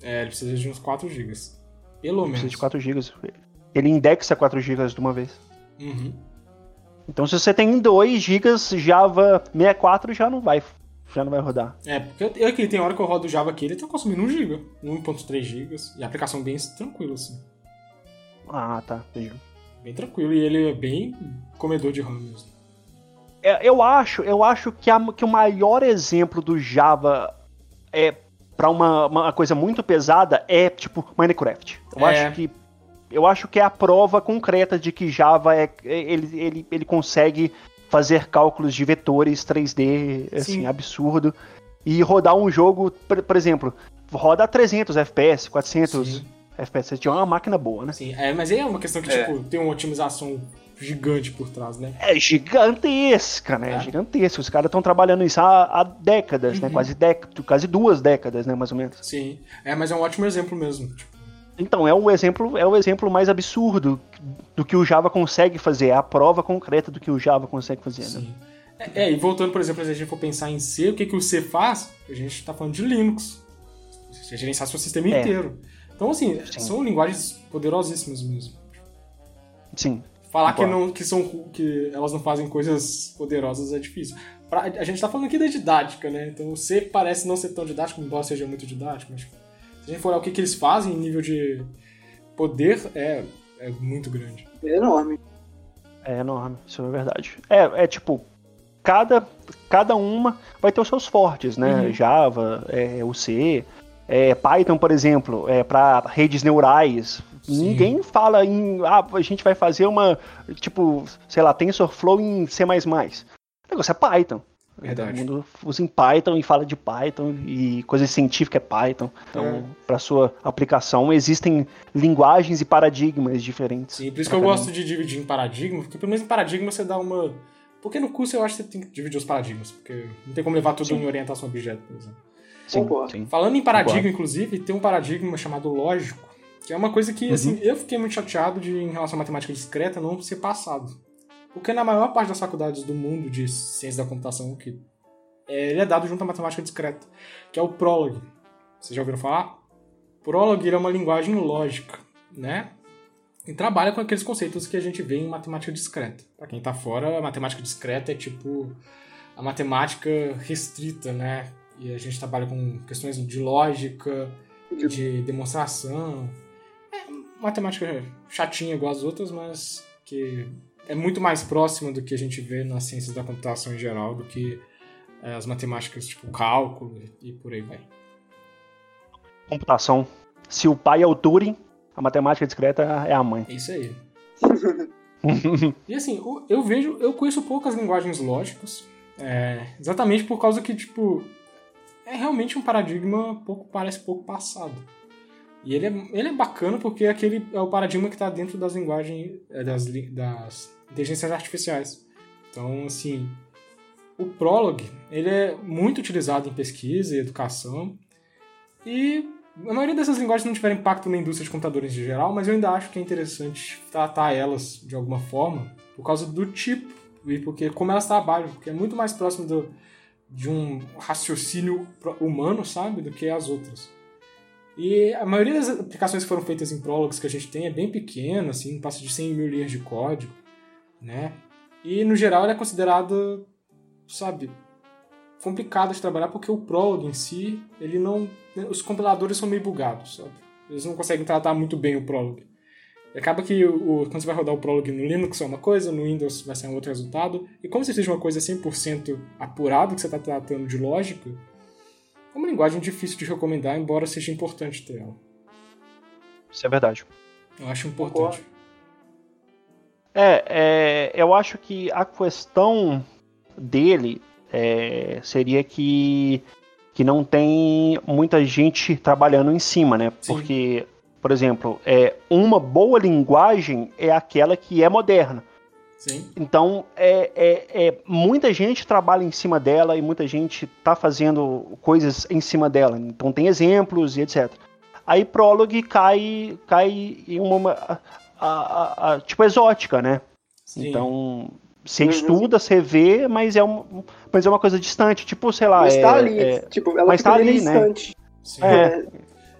Ele precisa de uns 4 GB. Pelo menos. Precisa de 4 GB. Ele indexa 4 GB de uma vez. Uhum. Então se você tem 2 GB, Java 64 já não vai rodar. Porque aqui tem hora que eu rodo o Java aqui, ele tá consumindo 1 GB, 1.3 GB, e a aplicação bem tranquila, assim. Ah, tá, entendi. Bem tranquilo, e ele é bem comedor de RAM mesmo. Eu acho que o maior exemplo do Java para uma coisa muito pesada é tipo Minecraft. Eu acho que é a prova concreta de que Java ele consegue fazer cálculos de vetores 3D assim, absurdo, e rodar um jogo, por exemplo, roda a 300 FPS, 400 Sim. FPS, você tinha uma máquina boa, né? Sim, mas é uma questão que tipo, tem uma otimização gigante por trás, né? É gigantesca, né? Gigantesca. Os caras estão trabalhando isso há décadas, né? Quase 2 décadas, né? Mais ou menos. Sim. Mas é um ótimo exemplo mesmo. Então, é o exemplo mais absurdo do que o Java consegue fazer. É a prova concreta do que o Java consegue fazer, Sim. Né? E voltando, por exemplo, se a gente for pensar em C, o que o C faz? A gente tá falando de Linux. Você gerenciar seu sistema inteiro. Então, assim, são linguagens poderosíssimas mesmo. Sim. Falar que elas não fazem coisas poderosas é difícil. A gente tá falando aqui da didática, né? Então o C parece não ser tão didático, embora seja muito didático, mas se a gente for olhar o que eles fazem em nível de poder, é muito grande. É enorme. É enorme, isso é verdade. Tipo, cada uma vai ter os seus fortes, né? Uhum. Java, o C, Python, por exemplo, para redes neurais. Sim. Ninguém fala em, a gente vai fazer uma, tipo, sei lá, TensorFlow em C++. O negócio é Python. Verdade. Todo mundo usa em Python e fala de Python, e coisa científica é Python. Então, para sua aplicação, existem linguagens e paradigmas diferentes. Sim, por isso que eu gosto de dividir em paradigmas, porque pelo menos em paradigma você dá uma... Porque no curso eu acho que você tem que dividir os paradigmas, porque não tem como levar tudo em orientação a objeto, por exemplo. Sim. Falando em paradigma, inclusive, tem um paradigma chamado lógico, que é uma coisa que, assim, eu fiquei muito chateado em relação à matemática discreta não ser passado. Porque na maior parte das faculdades do mundo de ciência da computação, ele é dado junto à matemática discreta, que é o Prolog. Vocês já ouviram falar? Prolog é uma linguagem lógica, né? E trabalha com aqueles conceitos que a gente vê em matemática discreta. Para quem tá fora, a matemática discreta é tipo a matemática restrita, né? E a gente trabalha com questões de lógica, de demonstração. Matemática chatinha igual as outras, mas que é muito mais próxima do que a gente vê nas ciências da computação em geral do que as matemáticas tipo cálculo e por aí vai. Computação. Se o pai é o Turing, a matemática discreta é a mãe. É isso aí. E assim, eu conheço poucas linguagens lógicas, exatamente por causa que, tipo, é realmente um paradigma parece pouco passado. E ele é bacana porque aquele é o paradigma que está dentro das linguagens, das inteligências artificiais. Então, assim, o Prolog, ele é muito utilizado em pesquisa e educação. E a maioria dessas linguagens não tiveram impacto na indústria de computadores em geral, mas eu ainda acho que é interessante tratar elas de alguma forma por causa do tipo e porque como elas trabalham, porque é muito mais próximo de um raciocínio humano, sabe, do que as outras. E a maioria das aplicações que foram feitas em Prologs que a gente tem é bem pequena, assim, passa de 100 mil linhas de código, né? E, no geral, ela é considerada, sabe, complicada de trabalhar porque o Prolog em si, ele não... Os compiladores são meio bugados, sabe? Eles não conseguem tratar muito bem o Prolog. E acaba que quando você vai rodar o Prolog no Linux é uma coisa, no Windows vai ser um outro resultado. E como você seja uma coisa 100% apurada, que você está tratando de lógica, é uma linguagem difícil de recomendar, embora seja importante ter ela. Isso é verdade. Eu acho importante. Eu acho que a questão dele seria que não tem muita gente trabalhando em cima, né? Sim. Porque, por exemplo, uma boa linguagem é aquela que é moderna. Sim. Então, muita gente trabalha em cima dela e muita gente está fazendo coisas em cima dela. Então, tem exemplos e etc. Aí, Prolog cai em uma tipo exótica, né? Sim. Então, você estuda, você vê, mas é uma coisa distante. Tipo, sei lá... Mas tá ali, tipo, ela mas fica tá ali, distante. Né?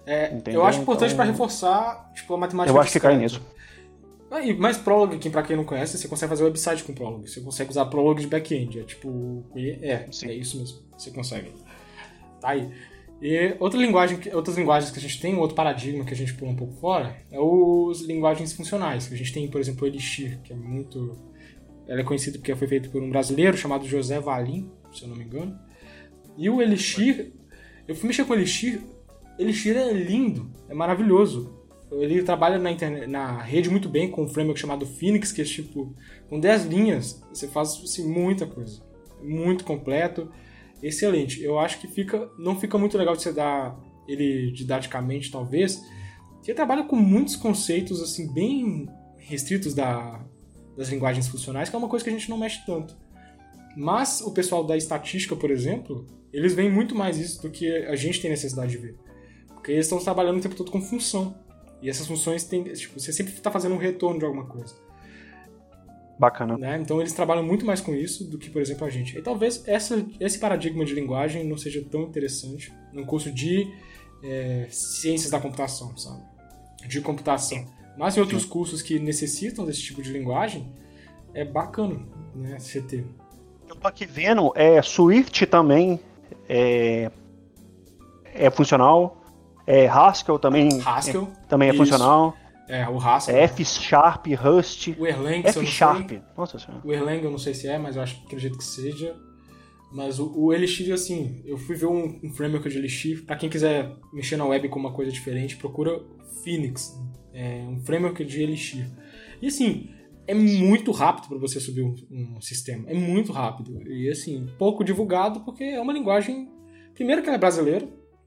Eu acho importante para reforçar tipo, a matemática. Eu acho que cai nisso. Mas Prolog, pra quem não conhece, você consegue fazer website com Prolog. Você consegue usar Prolog de back-end. É isso mesmo. Você consegue. Tá aí. E outras linguagens que a gente tem, outro paradigma que a gente pula um pouco fora, é as linguagens funcionais. A gente tem, por exemplo, o Elixir, que é muito... Ela é conhecida porque foi feito por um brasileiro chamado José Valim, se eu não me engano. E o Elixir... Eu fui mexer com o Elixir. Elixir é lindo, é maravilhoso. Ele trabalha na rede muito bem com um framework chamado Phoenix, que é tipo, com 10 linhas, você faz assim, muita coisa. Muito completo, excelente. Eu acho que não fica muito legal de você dar ele didaticamente, talvez, porque ele trabalha com muitos conceitos assim, bem restritos das linguagens funcionais, que é uma coisa que a gente não mexe tanto. Mas o pessoal da estatística, por exemplo, eles veem muito mais isso do que a gente tem necessidade de ver. Porque eles estão trabalhando o tempo todo com função. E essas funções você sempre está fazendo um retorno de alguma coisa. Bacana. Né? Então eles trabalham muito mais com isso do que, por exemplo, a gente. E talvez esse paradigma de linguagem não seja tão interessante num curso de ciências da computação, sabe? De computação. Mas em outros cursos que necessitam desse tipo de linguagem, é bacana, né? Você ter. Eu tô aqui vendo, Swift também é funcional. Haskell também, também é funcional. O Haskell. F-Sharp, Rust. O Erlang, F-Sharp. Nossa senhora. O Erlang eu não sei se mas eu acredito que seja. Mas o Elixir, assim, eu fui ver um framework de Elixir. Pra quem quiser mexer na web com uma coisa diferente, procura Phoenix. É um framework de Elixir. E assim, é muito rápido para você subir um sistema. É muito rápido. E assim, pouco divulgado porque é uma linguagem... Primeiro que ela é brasileira.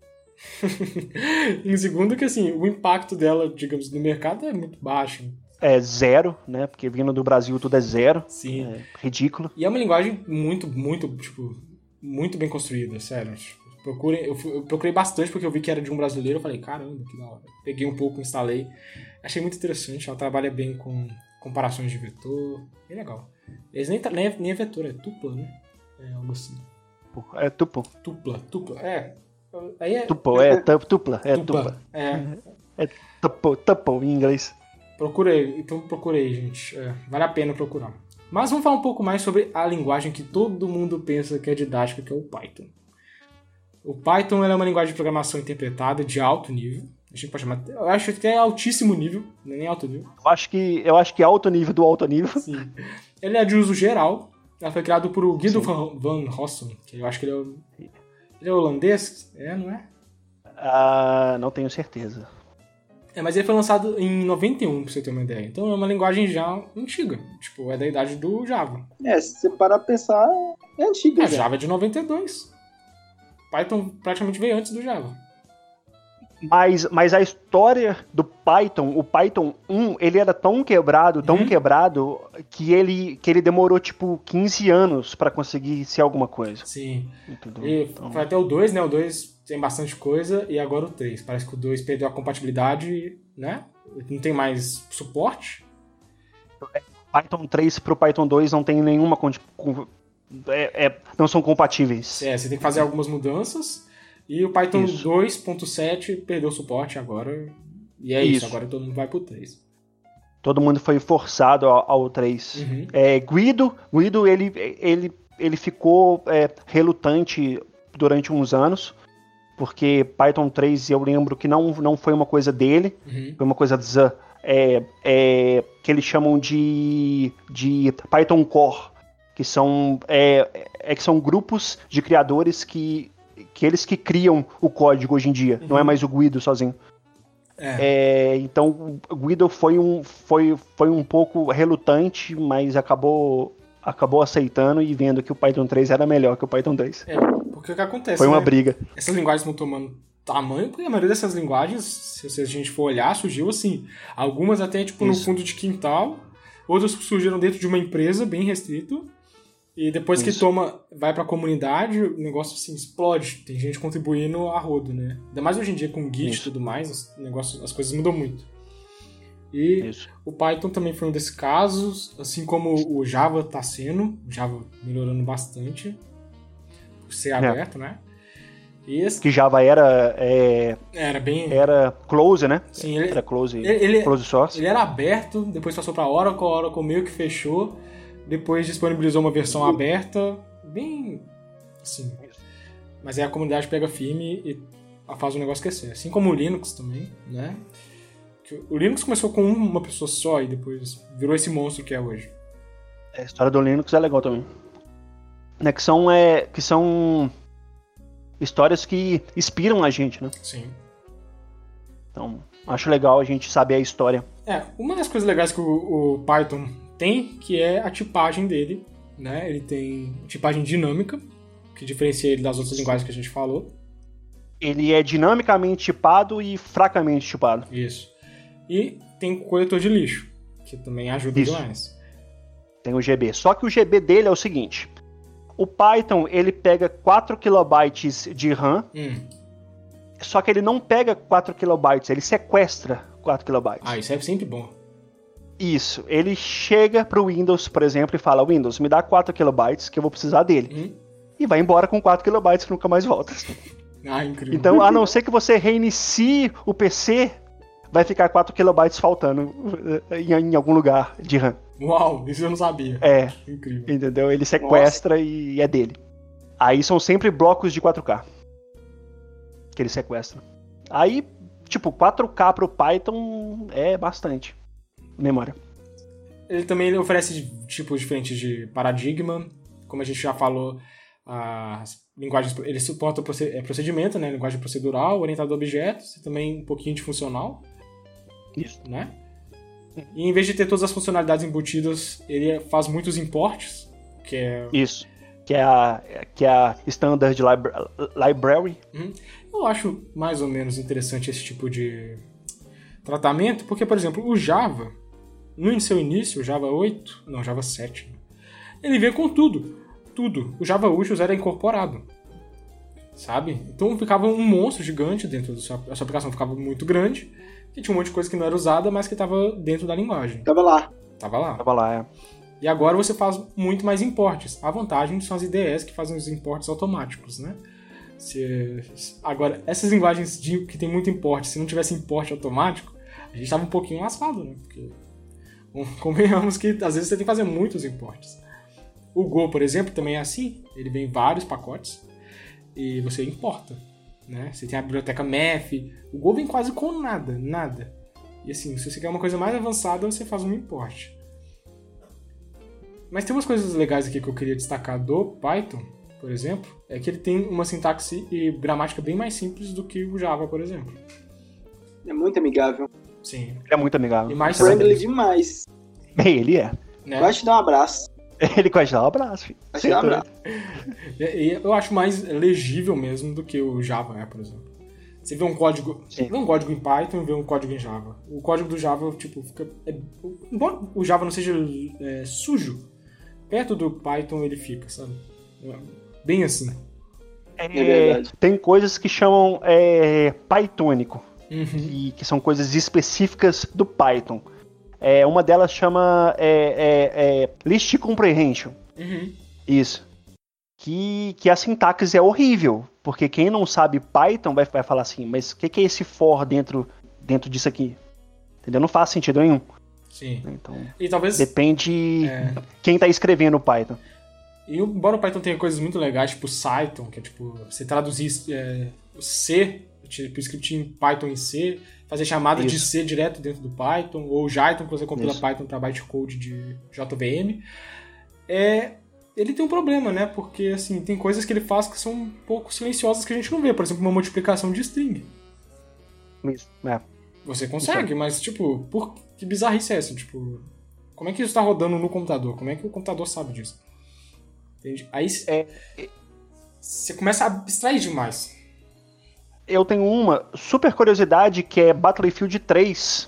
Em segundo que assim, o impacto dela, digamos, no mercado é muito baixo. É zero, né? Porque vindo do Brasil tudo é zero. Sim. É ridículo. E é uma linguagem muito bem construída, sério. Eu procurei bastante porque eu vi que era de um brasileiro. Eu falei, caramba, que da hora. Peguei um pouco, instalei. Achei muito interessante. Ela trabalha bem com comparações de vetor. Bem legal. Eles nem é vetor, é tupla, né? É algo assim. É tupla. Tupla. Aí tupla. É tuple em inglês. Procurei, gente. Vale a pena procurar. Mas vamos falar um pouco mais sobre a linguagem que todo mundo pensa que é didática, que é o Python. O Python é uma linguagem de programação interpretada de alto nível. A gente pode chamar... Eu acho que é altíssimo nível, não é nem alto nível. Eu acho que é alto nível do alto nível. Sim. Ele é de uso geral. Ela foi criado por Guido van Rossum, que eu acho que ele é holandês, não é? Não tenho certeza. Mas ele foi lançado em 91, pra você ter uma ideia. Então é uma linguagem já antiga. Tipo, é da idade do Java. Se você parar pra pensar, é antiga. Java é de 92. Python praticamente veio antes do Java. Mas a história do Python, o Python 1, ele era tão quebrado, que ele demorou, tipo, 15 anos pra conseguir ser alguma coisa. Sim. E foi até o 2, né? O 2 tem bastante coisa, e agora o 3. Parece que o 2 perdeu a compatibilidade, né? Não tem mais suporte. Python 3 pro Python 2 não tem nenhuma... não são compatíveis. Você tem que fazer algumas mudanças... E o Python 2.7 perdeu o suporte agora. E é isso, agora todo mundo vai pro 3. Todo mundo foi forçado ao 3. Uhum. Guido ele ficou relutante durante uns anos, porque Python 3 eu lembro que não foi uma coisa dele, foi uma coisa que eles chamam de Python Core, que são grupos de criadores que eles que criam o código hoje em dia, não é mais o Guido sozinho. Então o Guido foi um pouco relutante, mas acabou aceitando e vendo que o Python 3 era melhor que o Python 2. Porque o que acontece, foi uma briga. Essas linguagens estão tomando tamanho, porque a maioria dessas linguagens, se a gente for olhar, surgiu assim, algumas até tipo no fundo de quintal, outras surgiram dentro de uma empresa bem restrito. E depois que vai pra comunidade, o negócio assim explode. Tem gente contribuindo a rodo, né? Ainda mais hoje em dia com Git e tudo mais, as coisas mudam muito. E o Python também foi um desses casos, assim como o Java tá sendo. O Java melhorando bastante. Por ser aberto, né? Isso. Que Java era era close, né? Sim, era close source. Ele era aberto, depois passou para Oracle, a Oracle meio que fechou, depois disponibilizou uma versão aberta, bem assim. Mas aí a comunidade pega firme e faz o negócio crescer. Assim como o Linux também, né? O Linux começou com uma pessoa só e depois virou esse monstro que é hoje. A história do Linux é legal também. Né, que são histórias que inspiram a gente, né? Sim. Então, acho legal a gente saber a história. Uma das coisas legais que o Python tem, que é a tipagem dele, né? Ele tem tipagem dinâmica, que diferencia ele das outras linguagens que a gente falou. Ele é dinamicamente tipado e fracamente tipado. Isso. E tem coletor de lixo, que também ajuda demais. Tem o GB. Só que o GB dele é o seguinte. O Python, ele pega 4 KB de RAM. Só que ele não pega 4 KB, ele sequestra 4 KB. Isso é sempre bom. Isso. Ele chega pro Windows, por exemplo, e fala: Windows, me dá 4 KB que eu vou precisar dele. E vai embora com 4 KB que nunca mais volta. Incrível. Então, a não ser que você reinicie o PC, vai ficar 4 KB faltando em algum lugar de RAM. Uau, isso eu não sabia. Incrível. Entendeu? Ele sequestra e é dele. Aí são sempre blocos de 4K que ele sequestra. Aí, tipo, 4K pro Python é bastante memória. Ele também oferece tipos diferentes de paradigma. Como a gente já falou, as linguagens, ele suporta procedimento, né? Linguagem procedural, orientado a objetos e também um pouquinho de funcional. Isso. Né? E em vez de ter todas as funcionalidades embutidas, ele faz muitos importes, que é... Isso. Que é a Standard Library. Eu acho mais ou menos interessante esse tipo de tratamento, porque, por exemplo, o Java, no seu início, o Java 8, não, Java 7, ele veio com tudo. O Java Util era incorporado, sabe? Então ficava um monstro gigante dentro da sua aplicação, ficava muito grande, que tinha um monte de coisa que não era usada, mas que estava dentro da linguagem. Tava lá, E agora você faz muito mais importes. A vantagem são as IDEs que fazem os importes automáticos, né? Agora, essas linguagens que tem muito importe, se não tivesse importe automático, a gente estava um pouquinho lascado, né? Porque convenhamos que às vezes você tem que fazer muitos importes. O Go, por exemplo, também é assim. Ele vem em vários pacotes e você importa, né? Você tem a biblioteca Math. O Go vem quase com nada. E assim, se você quer uma coisa mais avançada, você faz um import. Mas tem umas coisas legais aqui que eu queria destacar do Python, por exemplo, é que ele tem uma sintaxe e gramática bem mais simples do que o Java, por exemplo. É muito amigável. Sim. Ele é muito amigável. E mais friendly demais. Ele é. Né? Vai te dar um abraço. Ele vai te dar um abraço, filho. Vai te dar um abraço. Eu acho mais legível mesmo do que o Java, por exemplo. Você vê um código em Python e vê um código em Java. O código do Java, tipo, fica... embora o Java não seja sujo, perto do Python ele fica, sabe? Bem assim. É verdade. Tem coisas que chamam Pythônico, que são coisas específicas do Python. Uma delas chama List Comprehension. Isso. Que a sintaxe é horrível, porque quem não sabe Python vai falar assim, mas o que é esse for dentro disso aqui? Entendeu? Não faz sentido nenhum. Sim. Então, e talvez depende quem está escrevendo o Python. E embora o Python tenha coisas muito legais, tipo Cython, que é tipo, você traduzir o C, tipo script em Python em C, fazer chamada de C direto dentro do Python, ou Jython, que você compila Python para bytecode de JVM. Ele tem um problema, né? Porque, assim, tem coisas que ele faz que são um pouco silenciosas que a gente não vê. Por exemplo, uma multiplicação de string. Isso, Você consegue, mas, tipo, que bizarrice é essa? Tipo, como é que isso tá rodando no computador? Como é que o computador sabe disso? Entende? Aí você começa a abstrair demais. Eu tenho uma super curiosidade que é Battlefield 3.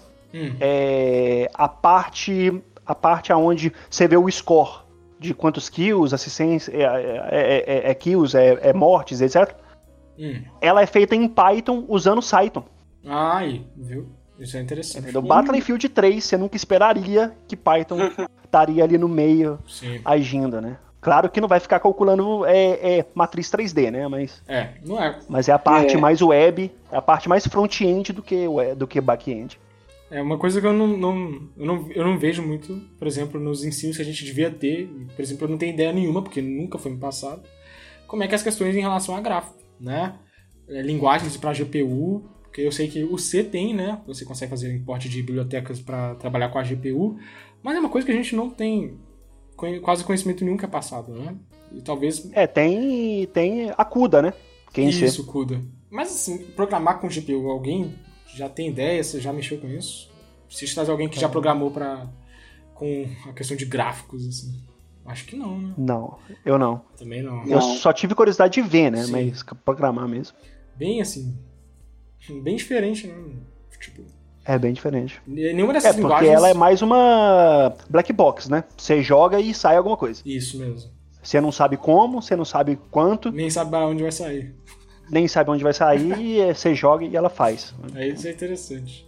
A parte onde você vê o score de quantos kills, assistência, kills, mortes, etc. Ela é feita em Python usando Cython. Viu? Isso é interessante. No Battlefield 3, você nunca esperaria que Python estaria ali no meio agindo, né? Claro que não vai ficar calculando matriz 3D, né? Mas, não é. Mas é a parte mais web, é a parte mais front-end do que back-end. É uma coisa que eu não vejo muito, por exemplo, nos ensinos que a gente devia ter. Por exemplo, eu não tenho ideia nenhuma, porque nunca foi me passado, como é que as questões em relação a gráfico, né? Linguagens para GPU, porque eu sei que o C tem, né? Você consegue fazer import de bibliotecas para trabalhar com a GPU, mas é uma coisa que a gente não tem quase conhecimento nenhum que é passado, né? E talvez... tem a CUDA, né? Isso, CUDA. Mas assim, programar com GPU, alguém já tem ideia? Você já mexeu com isso? Precisa trazer alguém que já programou com a questão de gráficos, assim. Acho que não, né? Não, eu não. Também não. Eu só tive curiosidade de ver, né? Sim. Mas programar mesmo. Bem assim, bem diferente, né? Tipo... É bem diferente. Nenhuma dessas linguagens... porque ela é mais uma black box, né? Você joga e sai alguma coisa. Isso mesmo. Você não sabe como, você não sabe quanto. Nem sabe onde vai sair. Nem sabe onde vai sair, você joga e ela faz. Isso é interessante.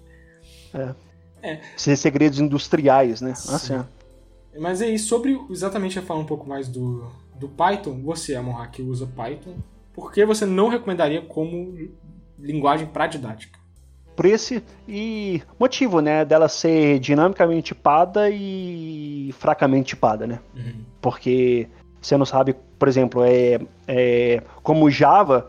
Segredos industriais, né? Assim. Mas aí, exatamente, falar um pouco mais do Python, você, Amon-Ra, que usa Python, por que você não recomendaria como linguagem para didática? Por esse motivo, né, dela ser dinamicamente tipada e fracamente tipada, né? Uhum. Porque você não sabe, por exemplo, como Java,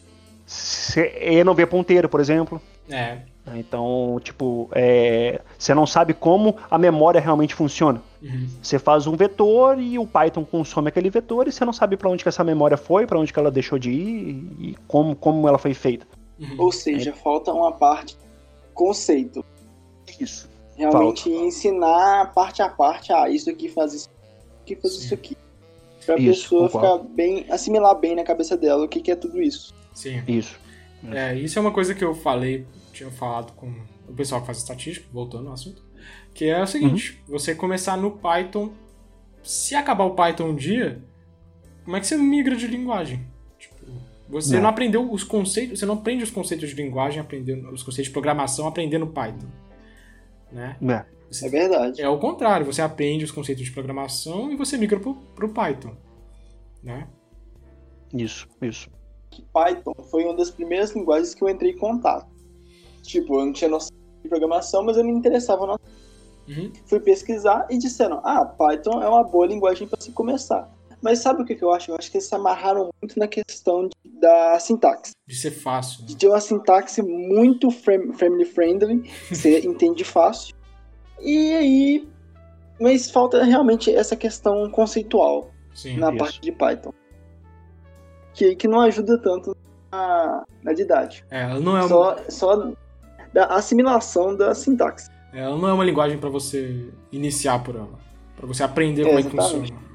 você não vê ponteiro, por exemplo. Então, tipo, você não sabe como a memória realmente funciona. Uhum. Você faz um vetor e o Python consome aquele vetor e você não sabe para onde que essa memória foi, para onde que ela deixou de ir e como ela foi feita. Uhum. Ou seja, falta uma parte conceito. Isso. Realmente ensinar parte a parte, isso aqui faz isso aqui, faz isso aqui. Pra pessoa ficar bem, assimilar bem na cabeça dela o que é tudo isso. Sim. Isso. Isso é uma coisa que eu tinha falado com o pessoal que faz estatística, voltando ao assunto, que é o seguinte, você começar no Python, se acabar o Python um dia, como é que você migra de linguagem? Você não aprendeu os conceitos, você não aprende os conceitos de linguagem, aprendendo os conceitos de programação, aprendendo Python, né? É verdade. É o contrário, você aprende os conceitos de programação e você migra pro Python, né? Isso. Python foi uma das primeiras linguagens que eu entrei em contato. Tipo, eu não tinha noção de programação, mas eu me interessava no assunto. Fui pesquisar e disseram, Python é uma boa linguagem para se começar. Mas sabe o que eu acho? Eu acho que eles se amarraram muito na questão da sintaxe. De ser fácil. Né? De ter uma sintaxe muito family friendly, você entende fácil. E aí... Mas falta realmente essa questão conceitual parte de Python. Que não ajuda tanto na didática. Ela não é só da assimilação da sintaxe. Ela não é uma linguagem para você iniciar por ela. Para você aprender como é que funciona.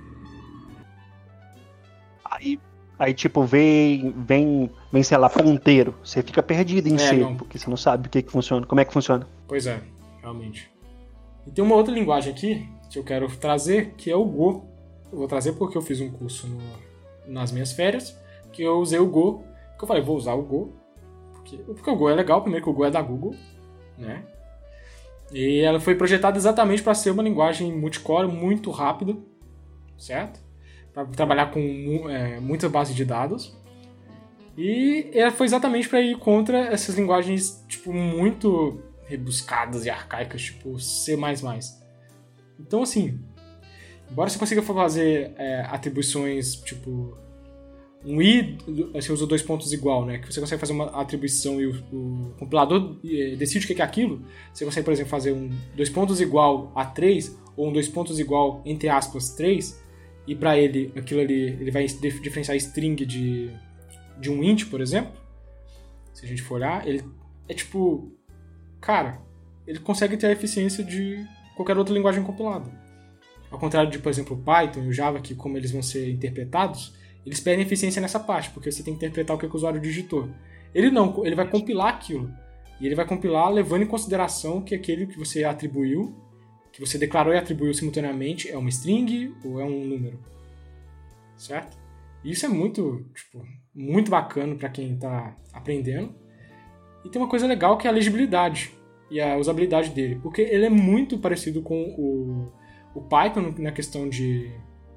Aí tipo, vem, sei lá, ponteiro. Você fica perdido em C, porque você não sabe o que funciona, como é que funciona. Pois é, realmente. E tem uma outra linguagem aqui que eu quero trazer, que é o Go. Eu vou trazer porque eu fiz um curso nas minhas férias, que eu usei o Go, que eu falei, vou usar o Go, porque o Go é legal, primeiro que o Go é da Google, né? E ela foi projetada exatamente para ser uma linguagem multicore muito rápida, certo? Para trabalhar com muitas bases de dados. E ela foi exatamente para ir contra essas linguagens tipo, muito rebuscadas e arcaicas, tipo C++. Então, assim, embora você consiga fazer atribuições tipo um i, você usa 2 pontos igual, né? Que você consegue fazer uma atribuição e o compilador decide o que é aquilo. Você consegue, por exemplo, fazer um 2 pontos igual a 3 ou um 2 pontos igual, entre aspas, 3. E para ele, aquilo ali, ele vai diferenciar string de um int, por exemplo. Se a gente for olhar, ele é tipo... Cara, ele consegue ter a eficiência de qualquer outra linguagem compilada. Ao contrário de, por exemplo, o Python e o Java, que como eles vão ser interpretados, eles perdem eficiência nessa parte, porque você tem que interpretar o que o usuário digitou. Ele não, ele vai compilar aquilo. E ele vai compilar levando em consideração que aquele que você atribuiu, que você declarou e atribuiu simultaneamente, é uma string ou é um número. Certo? E isso é muito bacana para quem está aprendendo. E tem uma coisa legal que é a legibilidade e a usabilidade dele, porque ele é muito parecido com o Python na questão de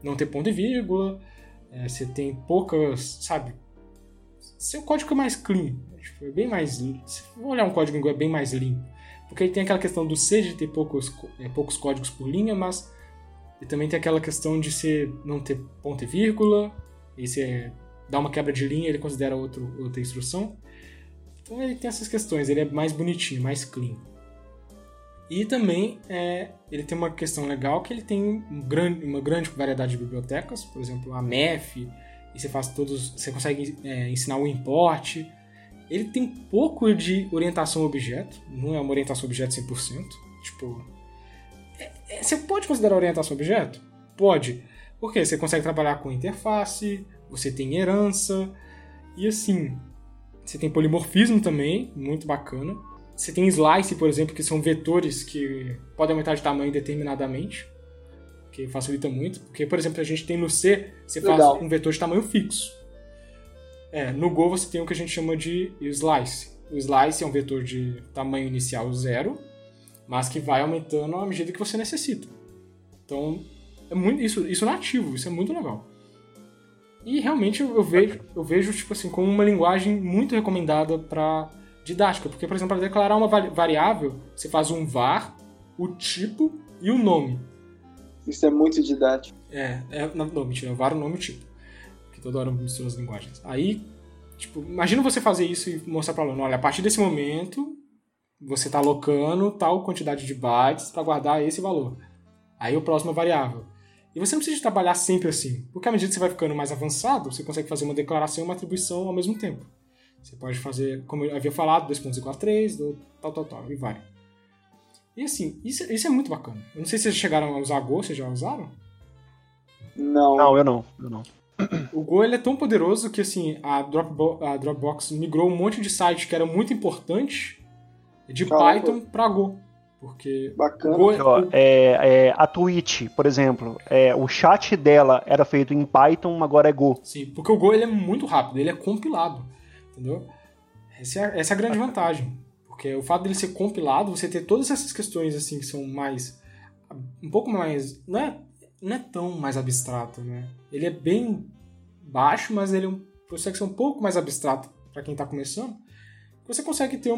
não ter ponto e vírgula, você tem poucas, sabe? Seu código é mais clean, tipo, é bem mais... Se for olhar um código em Go, é bem mais limpo. Porque ele tem aquela questão do C de ter poucos códigos por linha, mas ele também tem aquela questão de você não ter ponto e vírgula, e você dá uma quebra de linha, ele considera outra instrução. Então ele tem essas questões, ele é mais bonitinho, mais clean. E também ele tem uma questão legal que ele tem uma grande variedade de bibliotecas, por exemplo, a MEF, e você consegue ensinar o import. Ele tem um pouco de orientação a objeto, não é uma orientação a objeto 100%. Tipo, você pode considerar orientação a objeto? Pode. Por quê? Você consegue trabalhar com interface, você tem herança, e assim, você tem polimorfismo também, muito bacana. Você tem slice, por exemplo, que são vetores que podem aumentar de tamanho determinadamente, que facilita muito. Porque, por exemplo, a gente tem no C, você faz um vetor de tamanho fixo. No Go você tem o que a gente chama de slice. O slice é um vetor de tamanho inicial 0, mas que vai aumentando à medida que você necessita. Então, isso nativo, isso é muito legal. E realmente eu vejo tipo assim, como uma linguagem muito recomendada para didática. Porque, por exemplo, para declarar uma variável, você faz um var, o tipo e o nome. Isso é muito didático. Não, mentira, o var, o nome e o tipo. Toda hora mistura as linguagens. Aí, tipo, imagina você fazer isso e mostrar para o aluno, olha, a partir desse momento, você está alocando tal quantidade de bytes para guardar esse valor. Aí o próximo é variável. E você não precisa trabalhar sempre assim, porque à medida que você vai ficando mais avançado, você consegue fazer uma declaração e uma atribuição ao mesmo tempo. Você pode fazer, como eu havia falado, 2 pontos igual a 3, tal, e vai. E assim, isso é muito bacana. Eu não sei se vocês chegaram a usar Go, vocês já usaram? Não, eu não. O Go ele é tão poderoso que assim, a Dropbox migrou um monte de site que era muito importante de Python para Go. Porque bacana. Go a Twitch, por exemplo, o chat dela era feito em Python, agora é Go. Sim, porque o Go ele é muito rápido, ele é compilado, entendeu? Essa é a grande vantagem. Porque o fato dele ser compilado, você ter todas essas questões assim que são um pouco mais, não é tão mais abstrato, né? Ele é bem baixo, mas ele consegue ser um pouco mais abstrato para quem está começando. Você consegue ter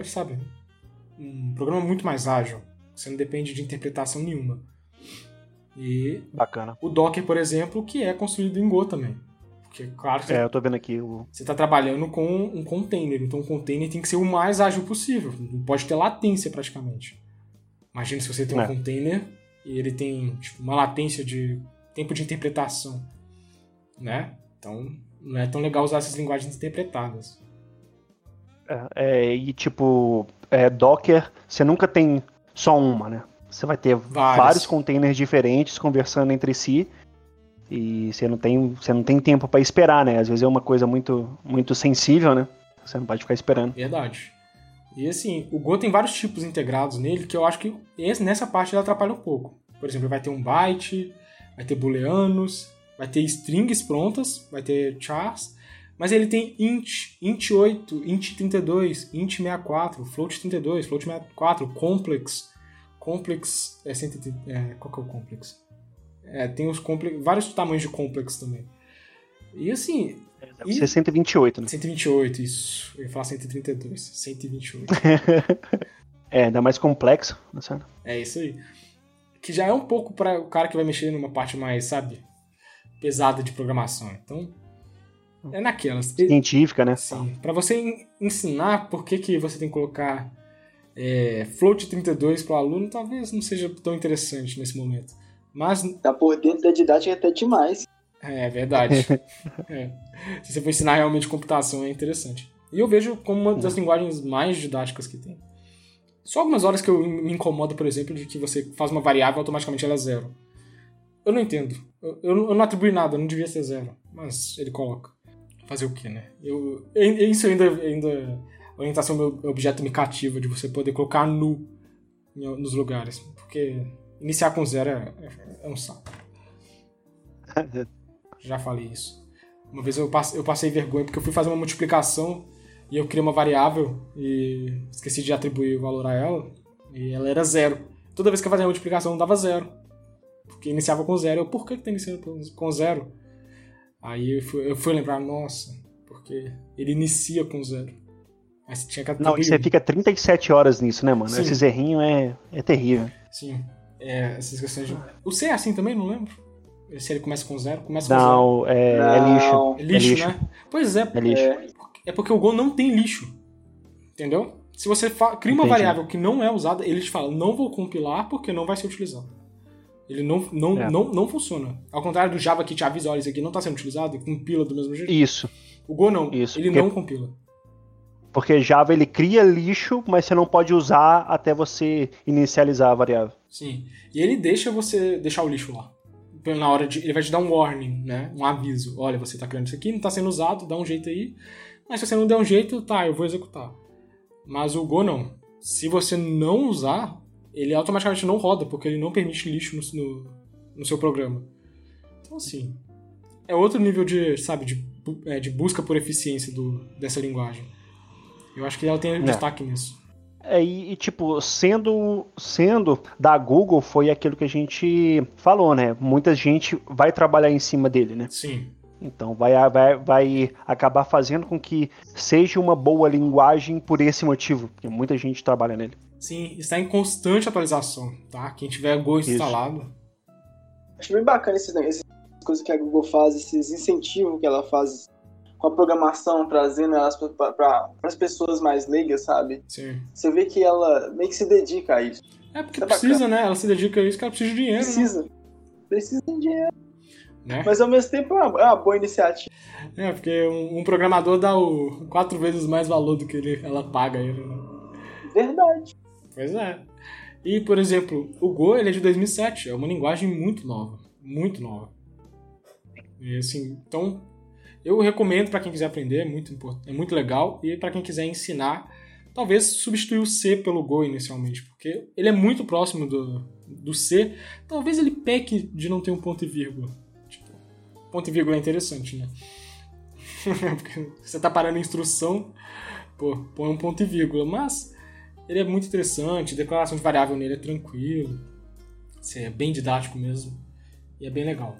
um programa muito mais ágil. Você não depende de interpretação nenhuma. E bacana. O Docker, por exemplo, que é construído em Go também. Porque, claro, eu tô vendo aqui você está trabalhando com um container. Então, o container tem que ser o mais ágil possível. Não pode ter latência, praticamente. Imagina se você tem um container e ele tem uma latência de tempo de interpretação, né? Então, não é tão legal usar essas linguagens interpretadas. Docker, você nunca tem só uma, né? Você vai ter vários containers diferentes conversando entre si e você não tem tempo para esperar, né? Às vezes é uma coisa muito, muito sensível, né? Você não pode ficar esperando. Verdade. E assim, o Go tem vários tipos integrados nele que eu acho que nessa parte ele atrapalha um pouco. Por exemplo, vai ter um byte, vai ter booleanos, vai ter strings prontas, vai ter chars, mas ele tem int 8, int 32, int 64, float 32, float 64, complex qual que é o complex? Tem vários tamanhos de complex também. E assim... Deve ser 128, né? 128, isso. Eu ia falar 132. 128. Ainda mais complexo, né? É isso aí. Que já é um pouco para o cara que vai mexer numa parte mais, pesada de programação. Então, é naquelas. Científica, né? Sim. Para você ensinar por que você tem que colocar float 32 para o aluno, talvez não seja tão interessante nesse momento. Mas... Tá por dentro da didática até demais. É verdade. Se você for ensinar realmente computação, é interessante. E eu vejo como uma das linguagens mais didáticas que tem. Só algumas horas que eu me incomodo, por exemplo, de que você faz uma variável e automaticamente ela é 0. Eu não entendo. Eu não atribuí nada, não devia ser 0. Mas ele coloca. Fazer o quê, né? Isso ainda orientação meu objeto me cativa, de você poder colocar nu nos lugares. Porque iniciar com 0 é um saco. Já falei isso. Uma vez eu passei vergonha porque eu fui fazer uma multiplicação e eu criei uma variável e esqueci de atribuir o valor a ela e ela era 0. Toda vez que eu fazia a multiplicação dava 0. porque iniciava com 0. Por que tá iniciando com 0? Aí eu fui lembrar, nossa, porque ele inicia com 0. Aí você tinha que atribuir. Não, e você fica 37 horas nisso, né, mano? Sim. Esses errinhos é terrível. Sim, essas questões de... O C é assim também, não lembro? Se ele começa com 0, começa com 0. Não, é lixo. É lixo, né? Pois é. É lixo. É porque o Go não tem lixo. Entendeu? Se você cria uma variável que não é usada, ele te fala, não vou compilar porque não vai ser utilizado. Ele não funciona. Ao contrário do Java que te avisa, olha, isso aqui não está sendo utilizado e compila do mesmo jeito. Isso. O Go não. Ele não compila. Porque Java ele cria lixo, mas você não pode usar até você inicializar a variável. Sim. E ele deixa você deixar o lixo lá. Na hora de, ele vai te dar um warning, né? Um aviso. Olha, você está criando isso aqui, não está sendo usado, dá um jeito aí. Mas se você não der um jeito, tá, eu vou executar. Mas o Go não. Se você não usar, ele automaticamente não roda, porque ele não permite lixo no seu programa. Então, assim, é outro nível de, sabe, de busca por eficiência dessa linguagem. Eu acho que ela tem destaque nisso. E tipo, sendo da Google, foi aquilo que a gente falou, né? Muita gente vai trabalhar em cima dele, né? Sim. Então vai acabar fazendo com que seja uma boa linguagem por esse motivo, porque muita gente trabalha nele. Sim, está em constante atualização, tá? Quem tiver Go instalado. Acho bem bacana essas coisas que a Google faz, esses incentivos que ela faz com a programação, trazendo elas para as pessoas mais leigas, sabe? Sim. Você vê que ela meio que se dedica a isso. É porque precisa, né? Ela se dedica a isso porque ela precisa de dinheiro. Precisa de dinheiro. Né? Mas ao mesmo tempo é uma boa iniciativa. É, porque um programador dá 4 vezes mais valor do que ela paga ele. Né? Verdade. Pois é. E, por exemplo, o Go ele é de 2007, é uma linguagem muito nova. Muito nova. E, assim, então, eu recomendo para quem quiser aprender, é muito legal. E para quem quiser ensinar, talvez substituir o C pelo Go inicialmente, porque ele é muito próximo do C. Talvez ele peque de não ter um ponto e vírgula. Tipo, ponto e vírgula é interessante, né? Porque você tá parando a instrução, põe um ponto e vírgula, mas ele é muito interessante, declaração de variável nele é tranquilo, é bem didático mesmo, e é bem legal.